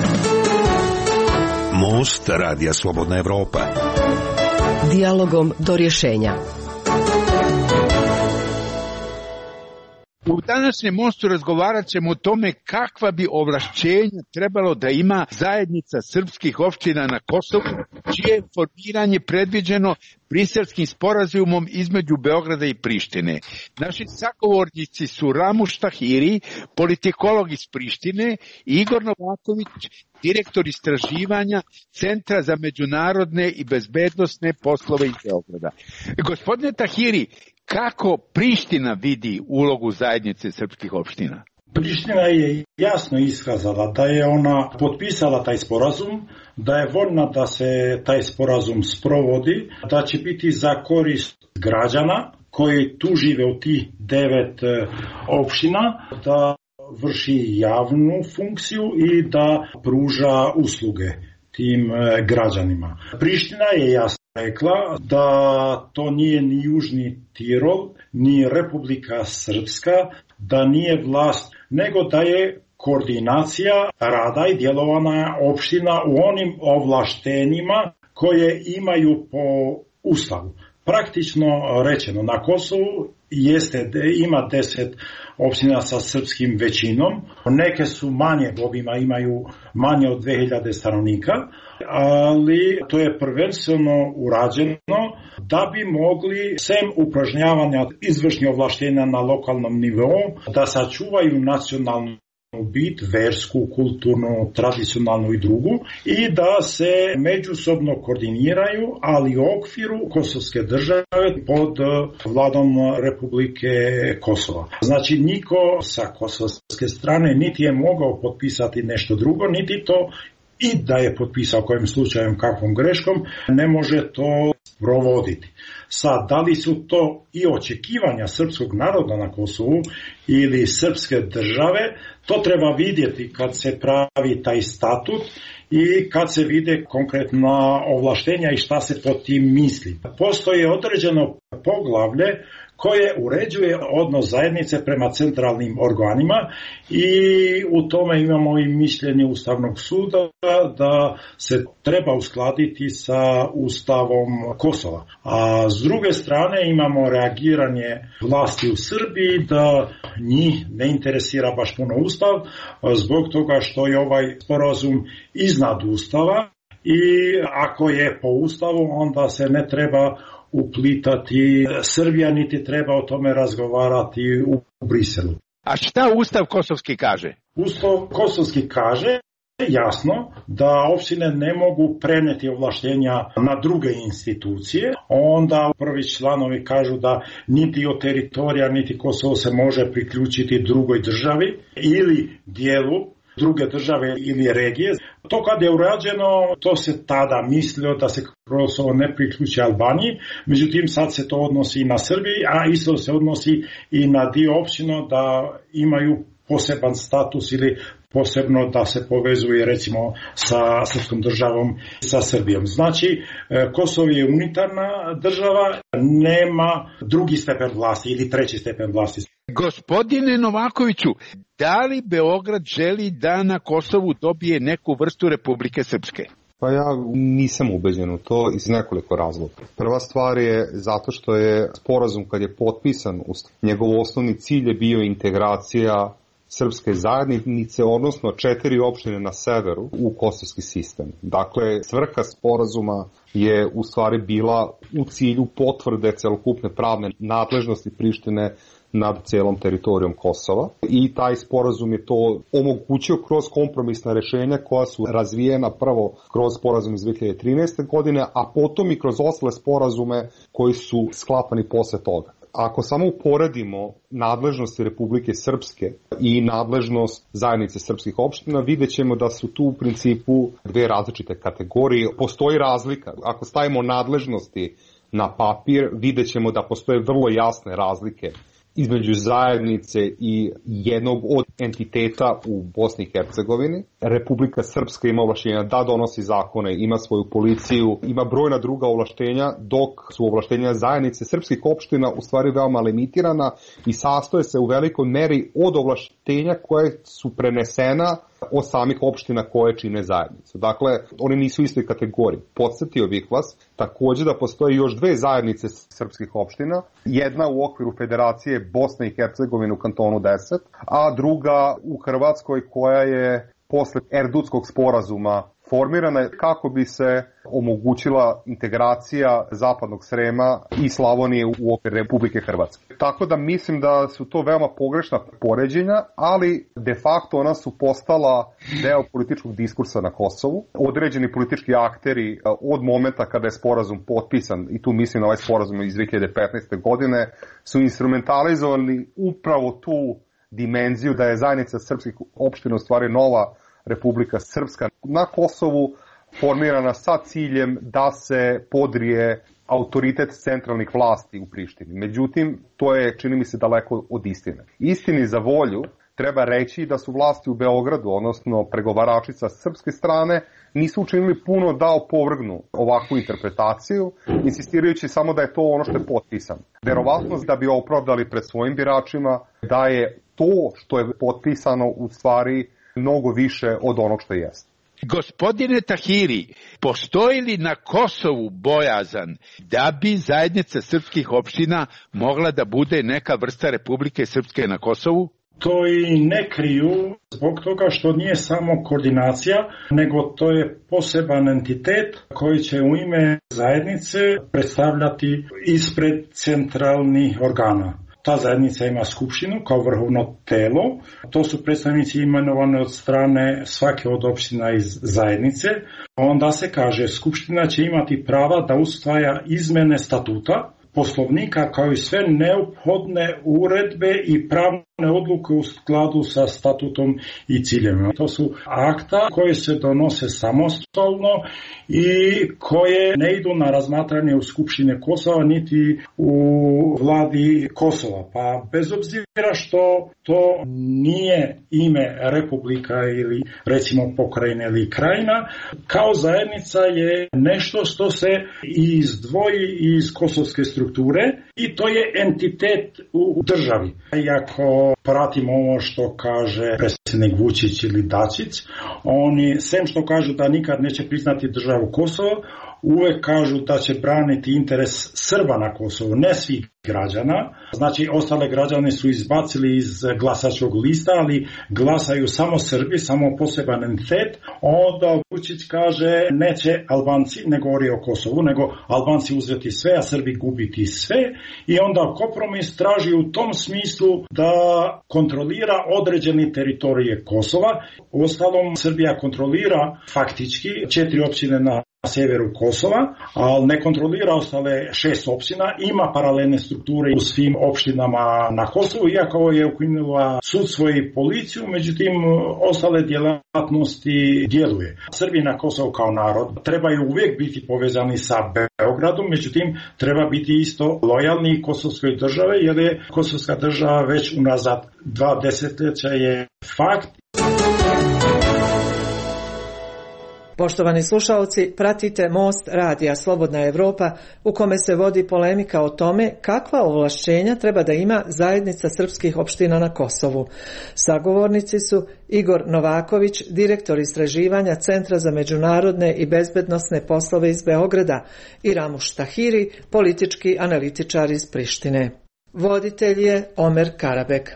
Speaker 18: Most Radija Slobodna Evropa.
Speaker 8: Dijalogom do rješenja.
Speaker 9: U današnjem mostu razgovarat ćemo o tome kakva bi ovlašćenja trebalo da ima zajednica srpskih opština na Kosovu, čije je formiranje predviđeno Briselskim sporazumom između Beograda i Prištine. Naši sagovornici su Ramuš Tahiri, politikolog iz Prištine, i Igor Novaković, direktor istraživanja Centra za međunarodne i bezbednosne poslove iz Beograda. Gospodine Tahiri, kako Priština vidi ulogu zajednice srpskih opština?
Speaker 10: Priština je jasno iskazala da je ona potpisala taj sporazum, da je voljna da se taj sporazum sprovodi, da će biti za korist građana koji tu žive u tih devet opština, da vrši javnu funkciju i da pruža usluge tim građanima. Priština je jasno rekla da to nije ni Južni Tirol, ni Republika Srpska, da nije vlast, nego da je koordinacija rada i djelovanja opština u onim ovlaštenjima koje imaju po Ustavu. Praktično rečeno, na Kosovu jeste, ima deset opština sa srpskim većinom, neke su manje obima, imaju manje od dve hiljade stanovnika, ali to je prvenstveno urađeno da bi mogli, sem upražnjavanja izvršnih ovlaštenja na lokalnom nivou, da sačuvaju nacionalnu bit, versku, kulturnu, tradicionalnu i drugu, i da se međusobno koordiniraju, ali u okviru kosovske države pod vladom Republike Kosova. Znači, niko sa kosovske strane niti je mogao potpisati nešto drugo, niti to, i da je potpisao kojim slučajem kakvom greškom, ne može to provoditi. Sad, da li su to i očekivanja srpskog naroda na Kosovu ili srpske države, to treba vidjeti kad se pravi taj statut i kad se vide konkretna ovlaštenja i šta se pod tim misli. Postoji određeno poglavlje koje uređuje odnos zajednice prema centralnim organima i u tome imamo i mišljenje Ustavnog suda da se treba uskladiti sa Ustavom Kosova. A s druge strane imamo reagiranje vlasti u Srbiji da njih ne interesira baš puno Ustav zbog toga što je ovaj sporazum iznad Ustava i ako je po Ustavu onda se ne treba uplitati Srbija, niti treba o tome razgovarati u Briselu.
Speaker 9: A šta Ustav kosovski kaže?
Speaker 10: Ustav kosovski kaže jasno da opštine ne mogu preneti ovlaštenja na druge institucije. Onda prvi članovi kažu da niti od teritorija, niti Kosovo se može priključiti drugoj državi ili dijelu druge države ili regije. To kad je urađeno, to se tada mislio da se Kosovo ne priključi Albaniji, međutim sad se to odnosi i na Srbiji, a isto se odnosi i na dio općina da imaju poseban status ili posebno da se povezuje recimo sa srpskom državom i sa Srbijom. Znači, Kosovo je unitarna država, nema drugi stepen vlasti ili treći stepen vlasti.
Speaker 9: Gospodine Novakoviću, da li Beograd želi da na Kosovu dobije neku vrstu Republike Srpske?
Speaker 7: Pa ja nisam ubeđen u to iz nekoliko razloga. Prva stvar je zato što je sporazum kad je potpisan, njegov osnovni cilj je bio integracija srpske zajednice, odnosno četiri opštine na severu u kosovski sistem. Dakle, svrha sporazuma je u stvari bila u cilju potvrde celokupne pravne nadležnosti Prištine nad celom teritorijom Kosova i taj sporazum je to omogućio kroz kompromisna rešenja koja su razvijena prvo kroz sporazum iz dve hiljade trinaeste. godine, a potom i kroz ostale sporazume koji su sklapani posle toga. Ako samo uporedimo nadležnosti Republike Srpske i nadležnost zajednice srpskih opština, vidjet ćemo da su tu u principu dve različite kategorije. Postoji razlika. Ako stavimo nadležnosti na papir, vidjet ćemo da postoje vrlo jasne razlike između zajednice i jednog od entiteta u Bosni i Hercegovini. Republika Srpska ima ovlaštenja da donosi zakone, ima svoju policiju, ima brojna druga ovlaštenja, dok su ovlaštenja zajednice srpskih opština u stvari veoma limitirana i sastoje se u velikoj meri od ovlaštenja koje su prenesena od samih opština koje čine zajednicu. Dakle, oni nisu u istoj kategoriji. Podsjetio bih vas takođe da postoje još dve zajednice srpskih opština, jedna u okviru Federacije Bosne i Hercegovine u kantonu deset, a druga u Hrvatskoj koja je posle Erdutskog sporazuma formirana kako bi se omogućila integracija Zapadnog Srema i Slavonije u okviru Republike Hrvatske. Tako da mislim da su to veoma pogrešna poređenja, ali de facto ona su postala deo političkog diskursa na Kosovu. Određeni politički akteri od momenta kada je sporazum potpisan, i tu mislim na ovaj sporazum iz dve hiljade petnaeste. godine, su instrumentalizovali upravo tu dimenziju da je zajednica srpskih opština u stvari nova Republika Srpska na Kosovu, formirana sa ciljem da se podrije autoritet centralnih vlasti u Prištini. Međutim, to je, čini mi se, daleko od istine. Istini za volju treba reći da su vlasti u Beogradu, odnosno pregovarači sa srpske strane, nisu učinili puno da opovrgnu ovakvu interpretaciju, insistirajući samo da je to ono što je potpisano. Verovatnost da bi opravdali pred svojim biračima da je to što je potpisano u stvari mnogo više od onog što jeste.
Speaker 9: Gospodine Tahiri, postoji li na Kosovu bojazan da bi zajednica srpskih opština mogla da bude neka vrsta Republike Srpske na Kosovu?
Speaker 10: To i ne kriju zbog toga što nije samo koordinacija, nego to je poseban entitet koji će u ime zajednice predstavljati ispred centralnih organa. Ta zajednica ima skupštinu kao vrhovno telo. To su predstavnici imenovane od strane svake od opština iz zajednice. Onda se kaže skupština će imati prava da usvaja izmene statuta, poslovnika kao i sve neophodne uredbe i pravne odluke u skladu sa statutom i ciljevima. To su akta koje se donose samostalno i koje ne idu na razmatranje u Skupštine Kosova niti u vladi Kosova. Pa bez obzira što to nije ime republika ili recimo pokrajine ili krajina, kao zajednica je nešto što se izdvoji iz kosovske strukture i to je entitet u državi. Iako pratimo ovo što kaže predsjednik Vučić ili Dačić, oni, sem što kažu da nikad neće priznati državu Kosovo, uvek kažu da će braniti interes Srba na Kosovu, ne svih građana. Znači, ostale građane su izbacili iz glasačkog lista, ali glasaju samo Srbi, samo poseban entitet. Onda Vučić kaže neće Albanci, ne govori o Kosovu, nego Albanci uzeti sve, a Srbi gubiti sve. I onda kompromis traži u tom smislu da kontrolira određeni teritorije Kosova. U ostalom, Srbija kontrolira faktički četiri općine na severu Kosova, ali ne kontrolira ostale šest opština, ima paralelne strukture u svim opštinama na Kosovu, iako je ukinula sudstvo i policiju, međutim ostale djelatnosti djeluje. Srbi na Kosovu kao narod trebaju uvijek biti povezani sa Beogradom, međutim treba biti isto lojalni kosovskoj države, jer je kosovska država već unazad dva desetljeća je fakt.
Speaker 11: Poštovani slušalci, pratite Most radija Slobodna Evropa u kome se vodi polemika o tome kakva ovlašćenja treba da ima zajednica srpskih opština na Kosovu. Sagovornici su Igor Novaković, direktor istraživanja Centra za međunarodne i bezbednosne poslove iz Beograda, i Ramuš Tahiri, politički analitičar iz Prištine. Voditelj je Omer Karabek.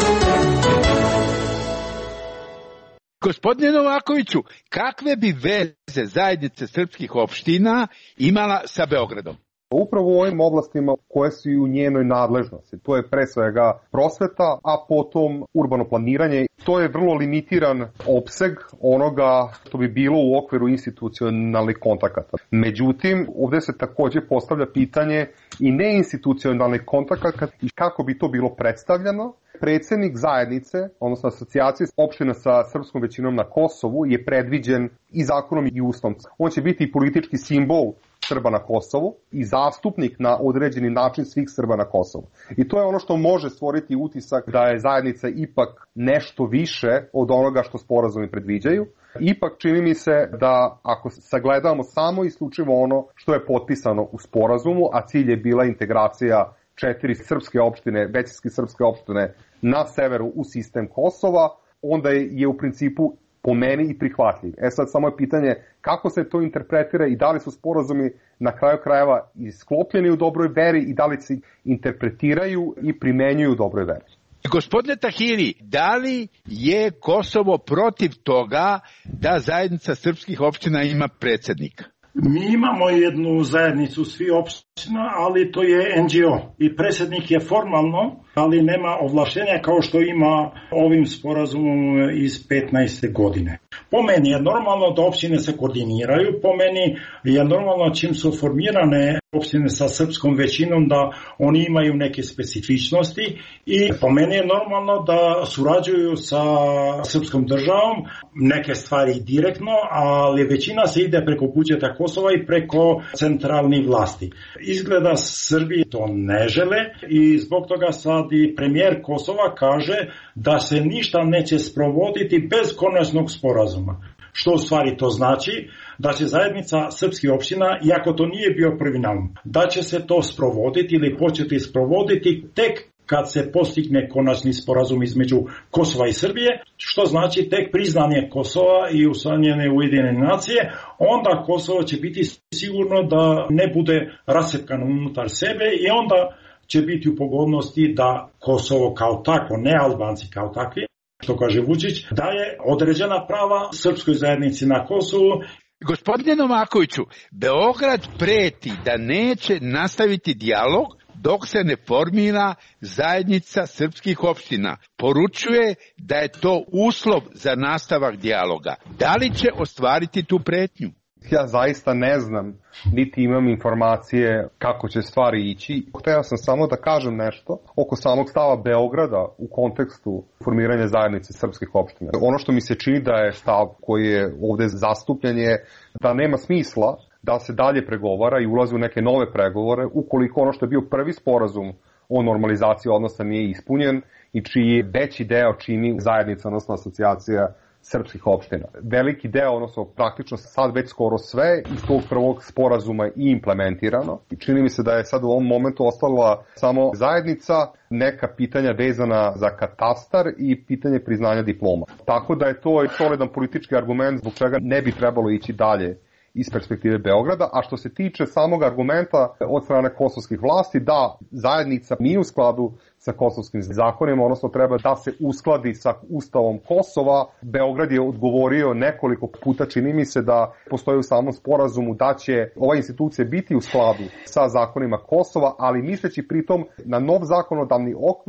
Speaker 9: Gospodine Novakoviću, kakve bi veze zajednice srpskih opština imala sa Beogradom?
Speaker 7: Upravo u ovim oblastima koje su i u njenoj nadležnosti. To je pre svega prosveta, a potom urbano planiranje. To je vrlo limitiran opseg onoga što bi bilo u okviru institucionalnih kontakata. Međutim, ovdje se također postavlja pitanje i neinstitucionalnih kontakata i kako bi to bilo predstavljeno. Predsjednik zajednice, odnosno asocijacije opština sa srpskom većinom na Kosovu, je predviđen i zakonom i ustavom. On će biti i politički simbol Srba na Kosovu i zastupnik na određeni način svih Srba na Kosovu. I to je ono što može stvoriti utisak da je zajednica ipak nešto više od onoga što sporazumi predviđaju. Ipak čini mi se da ako sagledamo samo isključivo ono što je potpisano u sporazumu, a cilj je bila integracija četiri srpske opštine, većinske srpske opštine na severu u sistem Kosova, onda je, je u principu po meni i prihvatljiv. E sad samo je pitanje kako se to interpretira i da li su sporazumi na kraju krajeva isklopljeni u dobroj veri i da li se interpretiraju i primenjuju u dobroj veri.
Speaker 9: Gospodine Tahiri, da li je Kosovo protiv toga da zajednica srpskih opština ima predsjednika?
Speaker 10: Mi imamo jednu zajednicu svi opština, ali to je en ge o i predsjednik je formalno, ali nema ovlaštenja kao što ima ovim sporazumom iz petnaeste godine. Po meni je normalno da opštine se koordiniraju, po meni je normalno čim su formirane opštine sa srpskom većinom da oni imaju neke specifičnosti i po meni je normalno da surađuju sa srpskom državom, neke stvari direktno, ali većina se ide preko budžeta Kosova i preko centralnih vlasti. Izgleda Srbi to ne žele i zbog toga sad i premijer Kosova kaže da se ništa neće sprovoditi bez konačnog sporazuma. Što u stvari to znači? Da će zajednica srpskih opština, iako to nije bio prvi naum, da će se to sprovoditi ili početi sprovoditi tek kad se postigne konačni sporazum između Kosova i Srbije, što znači tek priznanje Kosova i usvajanje Ujedinjene nacije, onda Kosovo će biti sigurno da ne bude rasepkano unutar sebe i onda će biti u pogodnosti da Kosovo kao tako, ne Albanci kao takvi, što kaže Vučić, daje određena prava srpskoj zajednici na Kosovu.
Speaker 9: Gospodine Novakoviću, Beograd preti da neće nastaviti dijalog dok se ne formira zajednica srpskih opština. Poručuje da je to uslov za nastavak dijaloga. Da li će ostvariti tu pretnju?
Speaker 7: Ja zaista ne znam, niti imam informacije kako će stvari ići. Htio sam samo da kažem nešto oko samog stava Beograda u kontekstu formiranja zajednice srpskih opština. Ono što mi se čini da je stav koji je ovdje zastupljen je da nema smisla da se dalje pregovara i ulazi u neke nove pregovore ukoliko ono što je bio prvi sporazum o normalizaciji odnosa nije ispunjen i čiji veći deo čini zajednica, odnosno asocijacija srpskih opština. Veliki deo, odnosno praktično sad već skoro sve iz tog prvog sporazuma i implementirano. I čini mi se da je sad u ovom momentu ostala samo zajednica, neka pitanja vezana za katastar i pitanje priznanja diploma. Tako da je to solidan politički argument zbog čega ne bi trebalo ići dalje iz perspektive Beograda, a što se tiče samog argumenta od strane kosovskih vlasti, da zajednica nije u skladu sa kosovskim zakonima, odnosno treba da se uskladi sa Ustavom Kosova. Beograd je odgovorio nekoliko puta, čini mi se da postoji u samom sporazumu da će ova institucija biti u skladu sa zakonima Kosova, ali misleći pritom na nov zakonodavni okvir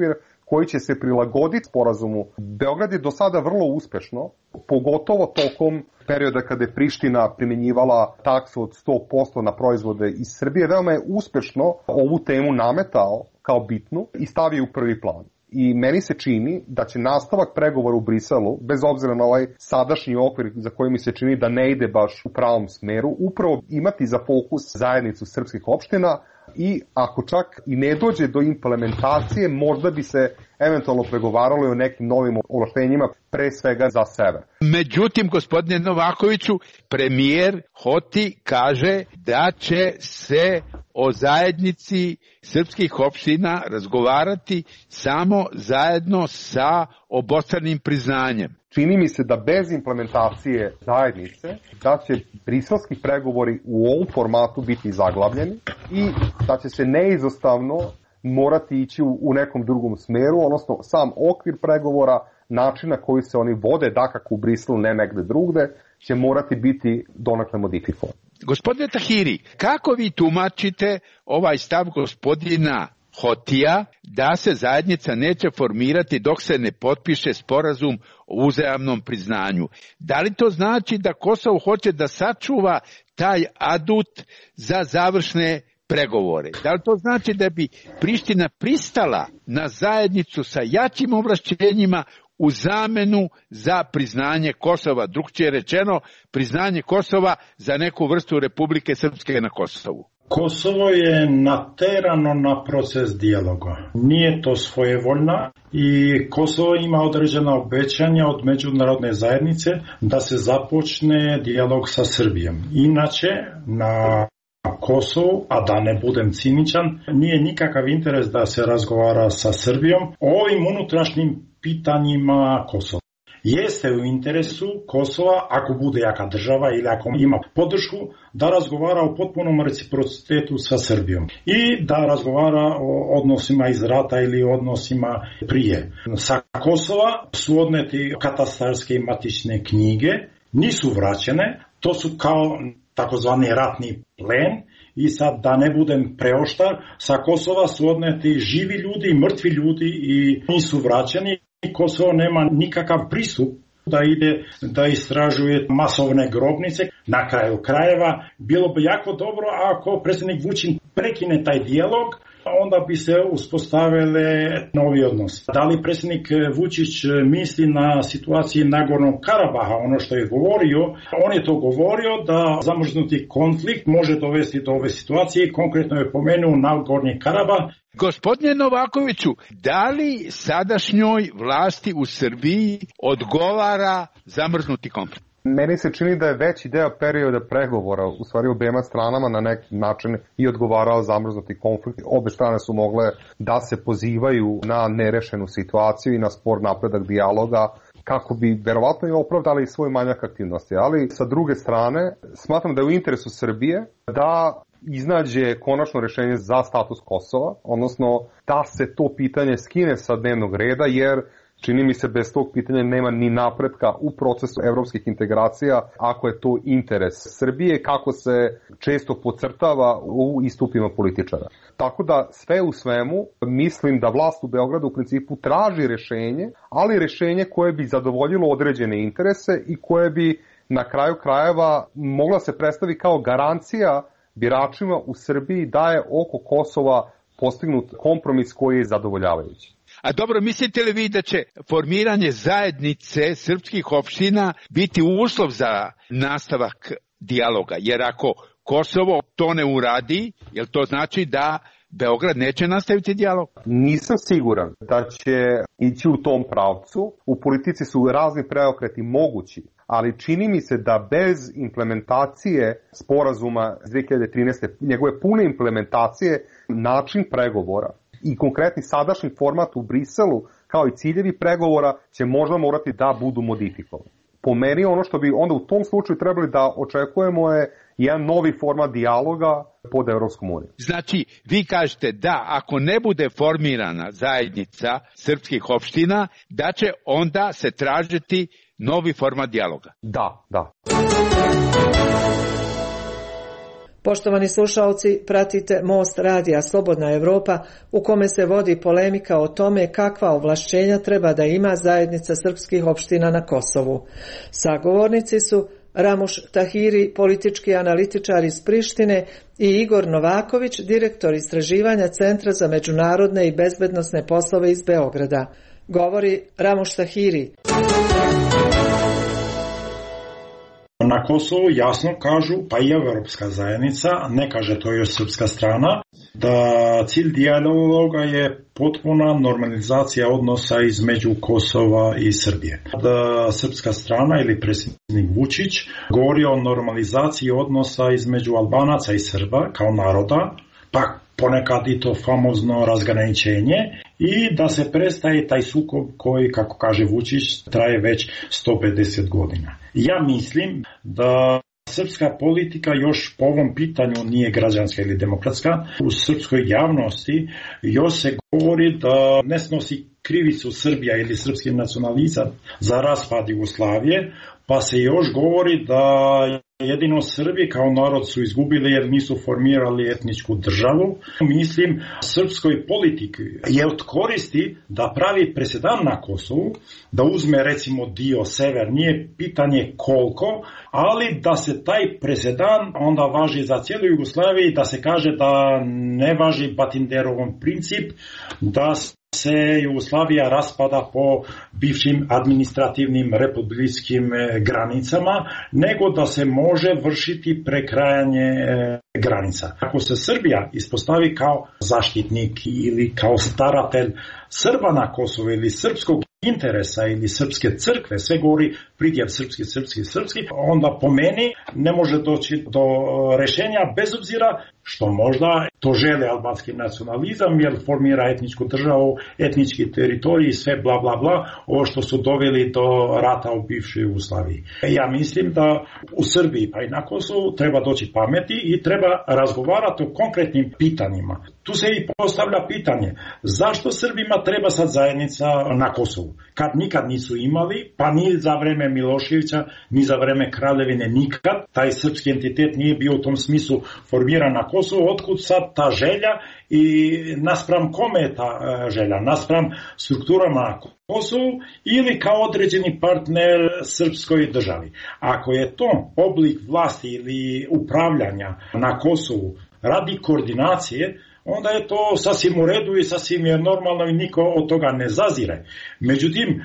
Speaker 7: koji će se prilagoditi sporazumu. Beograd je do sada vrlo uspešno, pogotovo tokom perioda kada je Priština primjenjivala taksu od sto posto na proizvode iz Srbije, veoma je uspešno ovu temu nametao kao bitnu i stavio u prvi plan. I meni se čini da će nastavak pregovora u Briselu, bez obzira na ovaj sadašnji okvir za koji mi se čini da ne ide baš u pravom smeru, upravo imati za fokus zajednicu srpskih opština i ako čak i ne dođe do implementacije, možda bi se eventualno pregovaralo o nekim novim ovlaštenjima, pre svega za sever.
Speaker 9: Međutim, gospodine Novakoviću, premijer Hoti kaže da će se o zajednici srpskih opština razgovarati samo zajedno sa obostranim priznanjem.
Speaker 7: Čini mi se da bez implementacije zajednice, da će briselski pregovori u ovom formatu biti zaglavljeni i da će se neizostavno morati ići u, u nekom drugom smeru, odnosno sam okvir pregovora, način na koji se oni vode, dakako u Briselu, ne negde drugde, će morati biti donekle modifikovan.
Speaker 9: Gospodine Tahiri, kako vi tumačite ovaj stav gospodina Hotija da se zajednica neće formirati dok se ne potpiše sporazum o uzajamnom priznanju? Da li to znači da Kosovo hoće da sačuva taj adut za završne pregovore? Da li to znači da bi Priština pristala na zajednicu sa jačim ovlašćenjima u zamenu za priznanje Kosova, drugčije rečeno, priznanje Kosova za neku vrstu Republike Srpske na Kosovu?
Speaker 10: Kosovo je naterano na proces dijaloga. Nije to svojevoljna i Kosovo ima određena obećanja od međunarodne zajednice da se započne dijalog sa Srbijom. Inače, na Kosovu, a da ne budem ciničan, nije nikakav interes da se razgovara sa Srbijom o ovim unutrašnjim pitanjima Kosova. Jeste u interesu Kosova, ako bude jaka država ili ako ima podršku, da razgovara o potpunom reciprocitetu sa Srbijom i da razgovara o odnosima iz rata ili odnosima prije. Sa Kosova su odneti katastarske i matične knjige, nisu vraćene, to su kao takozvani ratni plen i sad da ne budem preoštar, sa Kosova su odneti živi ljudi i mrtvi ljudi i nisu vraćeni. Kosovo nema nikakav pristup da ide da istražuje masovne grobnice. Na kraju krajeva bilo bi jako dobro ako predsjednik Vučić prekine taj dijalog, onda bi se uspostavile novi odnos. Da li predsjednik Vučić misli na situaciji Nagornog Karabaha, ono što je govorio, on je to govorio da zamrznuti konflikt može dovesti do ove situacije, konkretno je pomenuo Nagorni Karabah.
Speaker 9: Gospodine Novakoviću, da li sadašnjoj vlasti u Srbiji odgovara zamrznuti konflikt?
Speaker 7: Meni se čini da je veći deo perioda pregovora, u stvari obema stranama na neki način i odgovarao zamrznuti konflikt. Obe strane su mogle da se pozivaju na nerešenu situaciju i na spor napredak dijaloga kako bi verovatno i opravdali svoj manjak aktivnosti. Ali sa druge strane, smatram da je u interesu Srbije da iznađe konačno rešenje za status Kosova, odnosno da se to pitanje skine sa dnevnog reda, jer čini mi se bez tog pitanja nema ni napretka u procesu evropskih integracija, ako je to interes Srbije, kako se često podcrtava u istupima političara. Tako da sve u svemu mislim da vlast u Beogradu u principu traži rešenje, ali rešenje koje bi zadovoljilo određene interese i koje bi na kraju krajeva mogla se predstavi kao garancija biračima u Srbiji da je oko Kosova postignut kompromis koji je zadovoljavajući.
Speaker 9: A dobro, mislite li vi da će formiranje zajednice srpskih opština biti uslov za nastavak dijaloga? Jer ako Kosovo to ne uradi, jel to znači da Beograd neće nastaviti dijalog?
Speaker 7: Nisam siguran da će ići u tom pravcu. U politici su razni preokreti mogući, ali čini mi se da bez implementacije sporazuma iz dve hiljade trinaeste. njegove pune implementacije, način pregovora i konkretni sadašnji format u Briselu, kao i ciljevi pregovora, će možda morati da budu modifikovani. Po meni ono što bi onda u tom slučaju trebali da očekujemo je jedan novi format dijaloga pod Evropskom unijom.
Speaker 9: Znači, vi kažete da ako ne bude formirana zajednica srpskih opština, da će onda se tražiti novi format dijaloga.
Speaker 7: Da, da.
Speaker 11: Poštovani slušalci, pratite Most radija Slobodna Evropa u kome se vodi polemika o tome kakva ovlašćenja treba da ima zajednica srpskih opština na Kosovu. Sagovornici su Ramuš Tahiri, politički analitičar iz Prištine, i Igor Novaković, direktor istraživanja Centra za međunarodne i bezbednosne poslove iz Beograda. Govori Ramuš Tahiri.
Speaker 10: Na Kosovu jasno kažu, pa i Evropska zajednica, ne kaže to još srpska strana, da cilj dijaloga je potpuna normalizacija odnosa između Kosova i Srbije. Da srpska strana ili predsjednik Vučić govori o normalizaciji odnosa između Albanaca i Srba kao naroda, pa ponekad i to famozno razgraničenje, i da se prestaje taj sukob koji, kako kaže Vučić, traje već sto pedeset godina. Ja mislim da srpska politika još po ovom pitanju nije građanska ili demokratska. U srpskoj javnosti još se govori da ne snosi krivicu Srbija ili srpski nacionalizam za raspad Jugoslavije, pa se još govori da jedino Srbi kao narod su izgubili jer nisu formirali etničku državu. Mislim, srpskoj politiki je od koristi da pravi presedan na Kosovu, da uzme recimo dio sever, nije pitanje koliko, ali da se taj presedan onda važi za cijelu Jugoslaviju, da se kaže da ne važi Batinderovom princip, da se Jugoslavija raspada po bivšim administrativnim republičkim granicama, nego da se može vršiti prekrajanje granica. Ako se Srbija ispostavi kao zaštitnik ili kao staratelj Srba na Kosovu ili srpskog interesa ili srpske crkve, sve govori pridjev srpski, srpski, srpski, onda po meni ne može doći do rešenja, bez obzira što možda to žele albanski nacionalizam, jer formira etničku državu, etnički teritorij i sve bla bla bla, ovo što su doveli do rata u bivšoj Jugoslaviji. Ja mislim da u Srbiji pa i na Kosovu treba doći pameti i treba razgovarati o konkretnim pitanjima. Tu se i postavlja pitanje, zašto Srbima treba sad zajednica na Kosovu? Kad nikad nisu imali, pa ni za vreme Miloševića, ni za vreme Kraljevine nikad, taj srpski entitet nije bio u tom smislu formiran na Kosovu, otkud sad ta želja i naspram kome je ta želja? Naspram strukturama na Kosovu ili kao određeni partner srpskoj državi? Ako je to oblik vlasti ili upravljanja na Kosovu radi koordinacije, onda je to sasvim u redu i sasvim je normalno i niko od toga ne zazire. Međutim,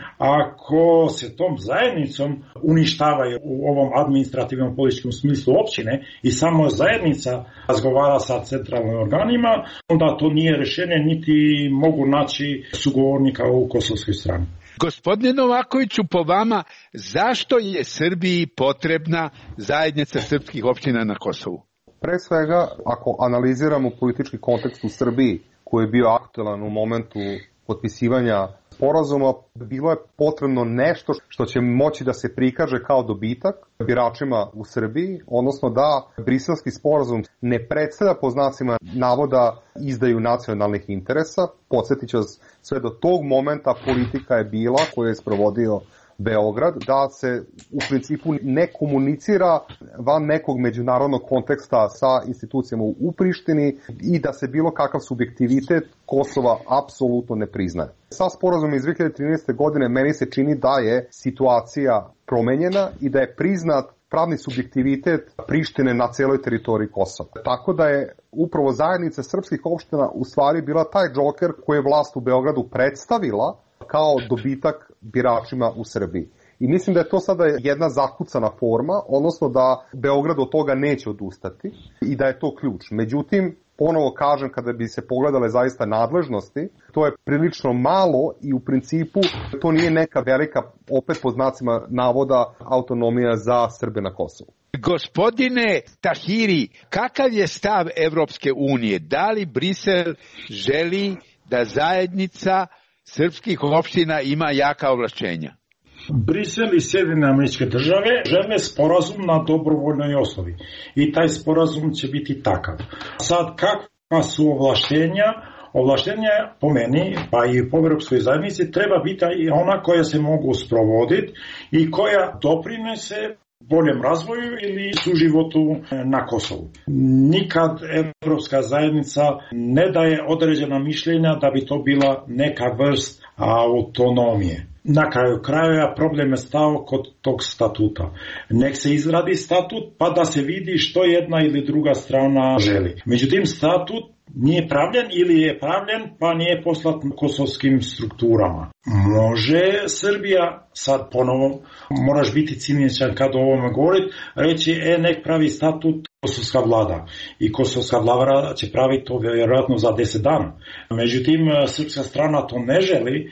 Speaker 10: ako se tom zajednicom uništavaju u ovom administrativnom političkom smislu općine i samo zajednica razgovara sa centralnim organima, onda to nije rešenje, niti mogu naći sugovornika u kosovskoj strani.
Speaker 9: Gospodine Novakoviću, po vama, zašto je Srbiji potrebna zajednica srpskih općina na Kosovu?
Speaker 7: Pre svega, ako analiziramo politički kontekst u Srbiji, koji je bio aktualan u momentu potpisivanja sporazuma, bilo je potrebno nešto što će moći da se prikaže kao dobitak biračima u Srbiji, odnosno da Briselski sporazum ne predstavlja po znacima navoda izdaju nacionalnih interesa. Podsjetit ću sve do tog momenta politika je bila koju je sprovodio Beograd, da se u principu ne komunicira van nekog međunarodnog konteksta sa institucijama u Prištini i da se bilo kakav subjektivitet Kosova apsolutno ne priznaje. Sa sporazumom iz dve hiljade trinaeste. godine meni se čini da je situacija promenjena i da je priznat pravni subjektivitet Prištine na celoj teritoriji Kosova. Tako da je upravo zajednica srpskih opština u stvari bila taj džoker koji je vlast u Beogradu predstavila kao dobitak biračima u Srbiji. I mislim da je to sada jedna zakucana forma, odnosno da Beograd od toga neće odustati i da je to ključ. Međutim, ponovo kažem, kada bi se pogledale zaista nadležnosti, to je prilično malo i u principu to nije neka velika, opet po znacima navoda, autonomija za Srbe na Kosovu.
Speaker 9: Gospodine Tahiri, kakav je stav Evropske unije? Da li Brisel želi da zajednica srpskih opština ima jaka ovlašćenja?
Speaker 10: Brisel i Sjedinjene Američke Države žele sporazum na dobrovoljnoj osnovi i taj sporazum će biti takav. Sad, kakva su ovlaštenja? Ovlaštenja, po meni, pa i po Evropskoj zajednici, treba biti i ona koja se mogu sprovoditi i koja doprinese boljem razvoju ili suživotu na Kosovu. Nikad Evropska zajednica ne daje određena mišljenja da bi to bila neka vrst autonomije. Na kraju krajeva problem je stao kod tog statuta. Nek se izradi statut pa da se vidi što jedna ili druga strana želi. Međutim, statut nije pravljen ili je pravljen pa nije poslat kosovskim strukturama. Može Srbija, sad ponovo moraš biti ciničan kad o ovome govoriti, reći e nek pravi statut kosovska vlada. I kosovska vlada će praviti to vjerojatno za deset dana. Međutim, srpska strana to ne želi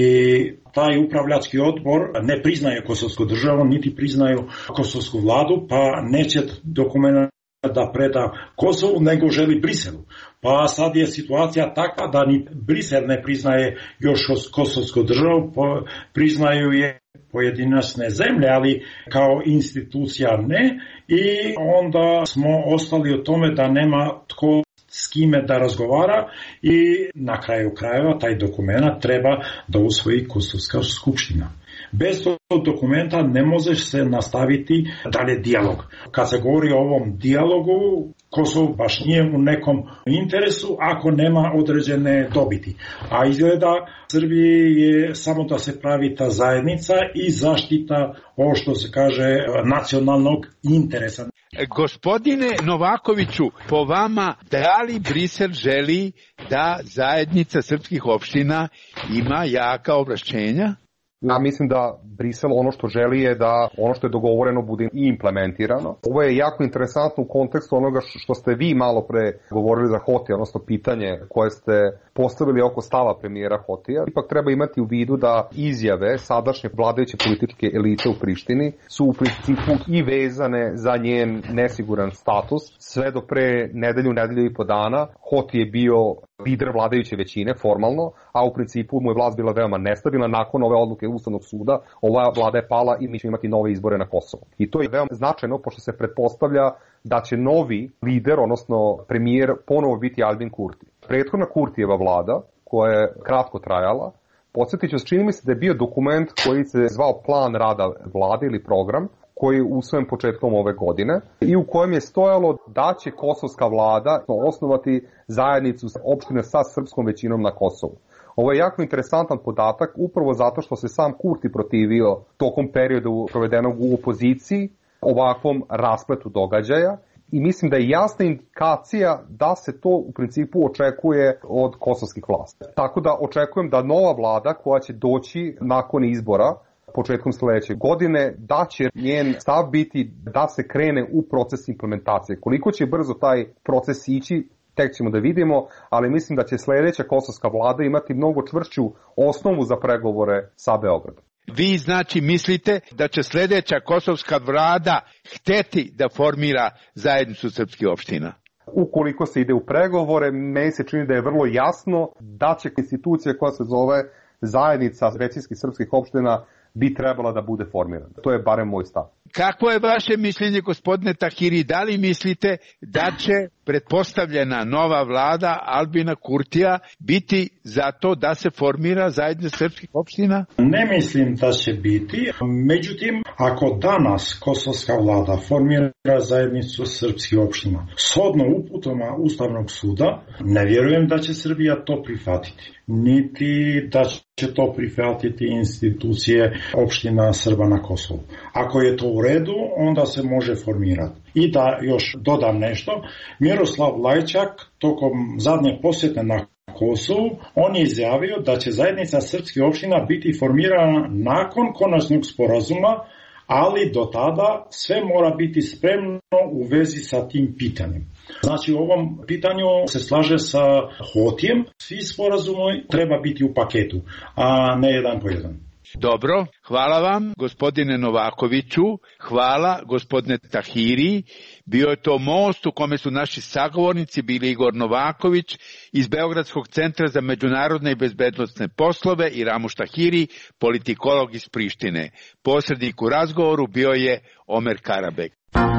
Speaker 10: i taj upravljački odbor ne priznaje kosovsku državu, niti priznaju kosovsku vladu, pa neće dokumenta da preda Kosovu, nego želi Briselu. Pa sad je situacija takva da ni Brisel ne priznaje još kosovsku državu, priznaju je pojedinačne zemlje, ali kao institucija ne, i onda smo ostali o tome da nema tko s kime da razgovara i na kraju krajeva taj dokument treba da usvoji Kosovska skupština. Bez tog dokumenta ne možeš se nastaviti dalje dijalog. Kad se govori o ovom dijalogu, Kosovo baš nije u nekom interesu ako nema određene dobiti. A izgleda Srbiji je samo da se pravi ta zajednica i zaštita ovo što se kaže nacionalnog interesa.
Speaker 9: Gospodine Novakoviću, po vama, da li Brisel želi da zajednica srpskih opština ima jaka ovlašćenja?
Speaker 7: Ja mislim da Brisel ono što želi je da ono što je dogovoreno bude i implementirano. Ovo je jako interesantno u kontekstu onoga što ste vi malo pre govorili za Hotija, odnosno pitanje koje ste postavili oko stava premijera Hotija. Ipak treba imati u vidu da izjave sadašnje vladajuće političke elite u Prištini su u principu i vezane za njen nesiguran status. Sve do pre nedelju, nedelju i po dana Hoti je bio lider vladajuće većine formalno, a u principu mu je vlast bila veoma nestabilna. Nakon ove odluke Ustavnog suda, ova vlada je pala i mi ćemo imati nove izbore na Kosovu. I to je veoma značajno, pošto se pretpostavlja da će novi lider, odnosno premijer, ponovo biti Albin Kurti. Prethodna Kurtijeva vlada, koja je kratko trajala, podsjetit ću, čini mi se da je bio dokument koji se zvao plan rada vlade ili program, koji je usvojen početkom ove godine i u kojem je stojalo da će kosovska vlada osnovati zajednicu opštine sa srpskom većinom na Kosovu. Ovo je jako interesantan podatak upravo zato što se sam Kurti protivio tokom perioda provedenog u opoziciji ovakvom raspletu događaja i mislim da je jasna indikacija da se to u principu očekuje od kosovskih vlasti. Tako da očekujem da nova vlada koja će doći nakon izbora početkom sledeće godine, da će njen stav biti da se krene u proces implementacije. Koliko će brzo taj proces ići, tek ćemo da vidimo, ali mislim da će sledeća kosovska vlada imati mnogo čvršću osnovu za pregovore sa Beogradom.
Speaker 9: Vi znači mislite da će sledeća kosovska vlada hteti da formira zajednicu srpskih opština?
Speaker 7: Ukoliko se ide u pregovore, meni se čini da je vrlo jasno da će institucija koja se zove zajednica većinskih srpskih opština bi trebala da bude formirana. To je barem moj stav.
Speaker 9: Kako je vaše mišljenje, gospodine Tahiri? Da li mislite da će pretpostavljena nova vlada Albina Kurtija biti za to da se formira zajednica srpskih opština?
Speaker 10: Ne mislim da će biti. Međutim, ako danas kosovska vlada formira zajednicu srpskih opština shodno uputama Ustavnog suda, ne vjerujem da će Srbija to prihvatiti. Niti da će to prihvatiti institucije opština Srba na Kosovu. Ako je to u redu, onda se može formirati. I da još dodam nešto, Miroslav Lajčak tokom zadnje posjete na Kosovu, on je izjavio da će zajednica srpskih opština biti formirana nakon konačnog sporazuma, ali do tada sve mora biti spremno u vezi sa tim pitanjem. Znači, u ovom pitanju se slaže sa Hotijem, svi sporazumi treba biti u paketu, a ne jedan po jedan.
Speaker 9: Dobro, hvala vam, gospodine Novakoviću, hvala gospodine Tahiri. Bio je to most u kome su naši sagovornici bili Igor Novaković iz Beogradskog centra za međunarodne i bezbednosne poslove i Ramuš Tahiri, politikolog iz Prištine. Posrednik u razgovoru bio je Omer Karabek.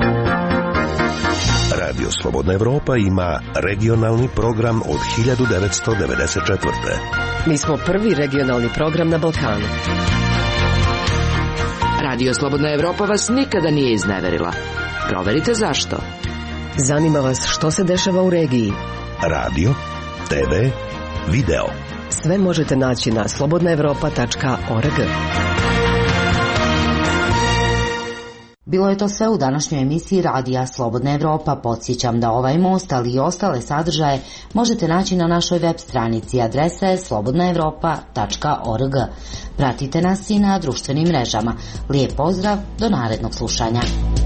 Speaker 18: Radio Slobodna Evropa ima regionalni program od hiljadu devetsto devedeset četvrte.
Speaker 8: Mi smo prvi regionalni program na Balkanu.
Speaker 6: Radio Radio Slobodna Evropa vas nikada nije izneverila. Proverite zašto.
Speaker 8: Zanima vas što se dešava u regiji?
Speaker 18: Radio, te ve, video.
Speaker 8: Sve možete naći na slobodna evropa tačka org.
Speaker 4: Bilo je to sve u današnjoj emisiji Radija Slobodna Evropa. Podsjećam da ovaj most, ali i ostale sadržaje možete naći na našoj web stranici. Adresa je slobodna evropa tačka org. Pratite nas i na društvenim mrežama. Lijep pozdrav, do narednog slušanja.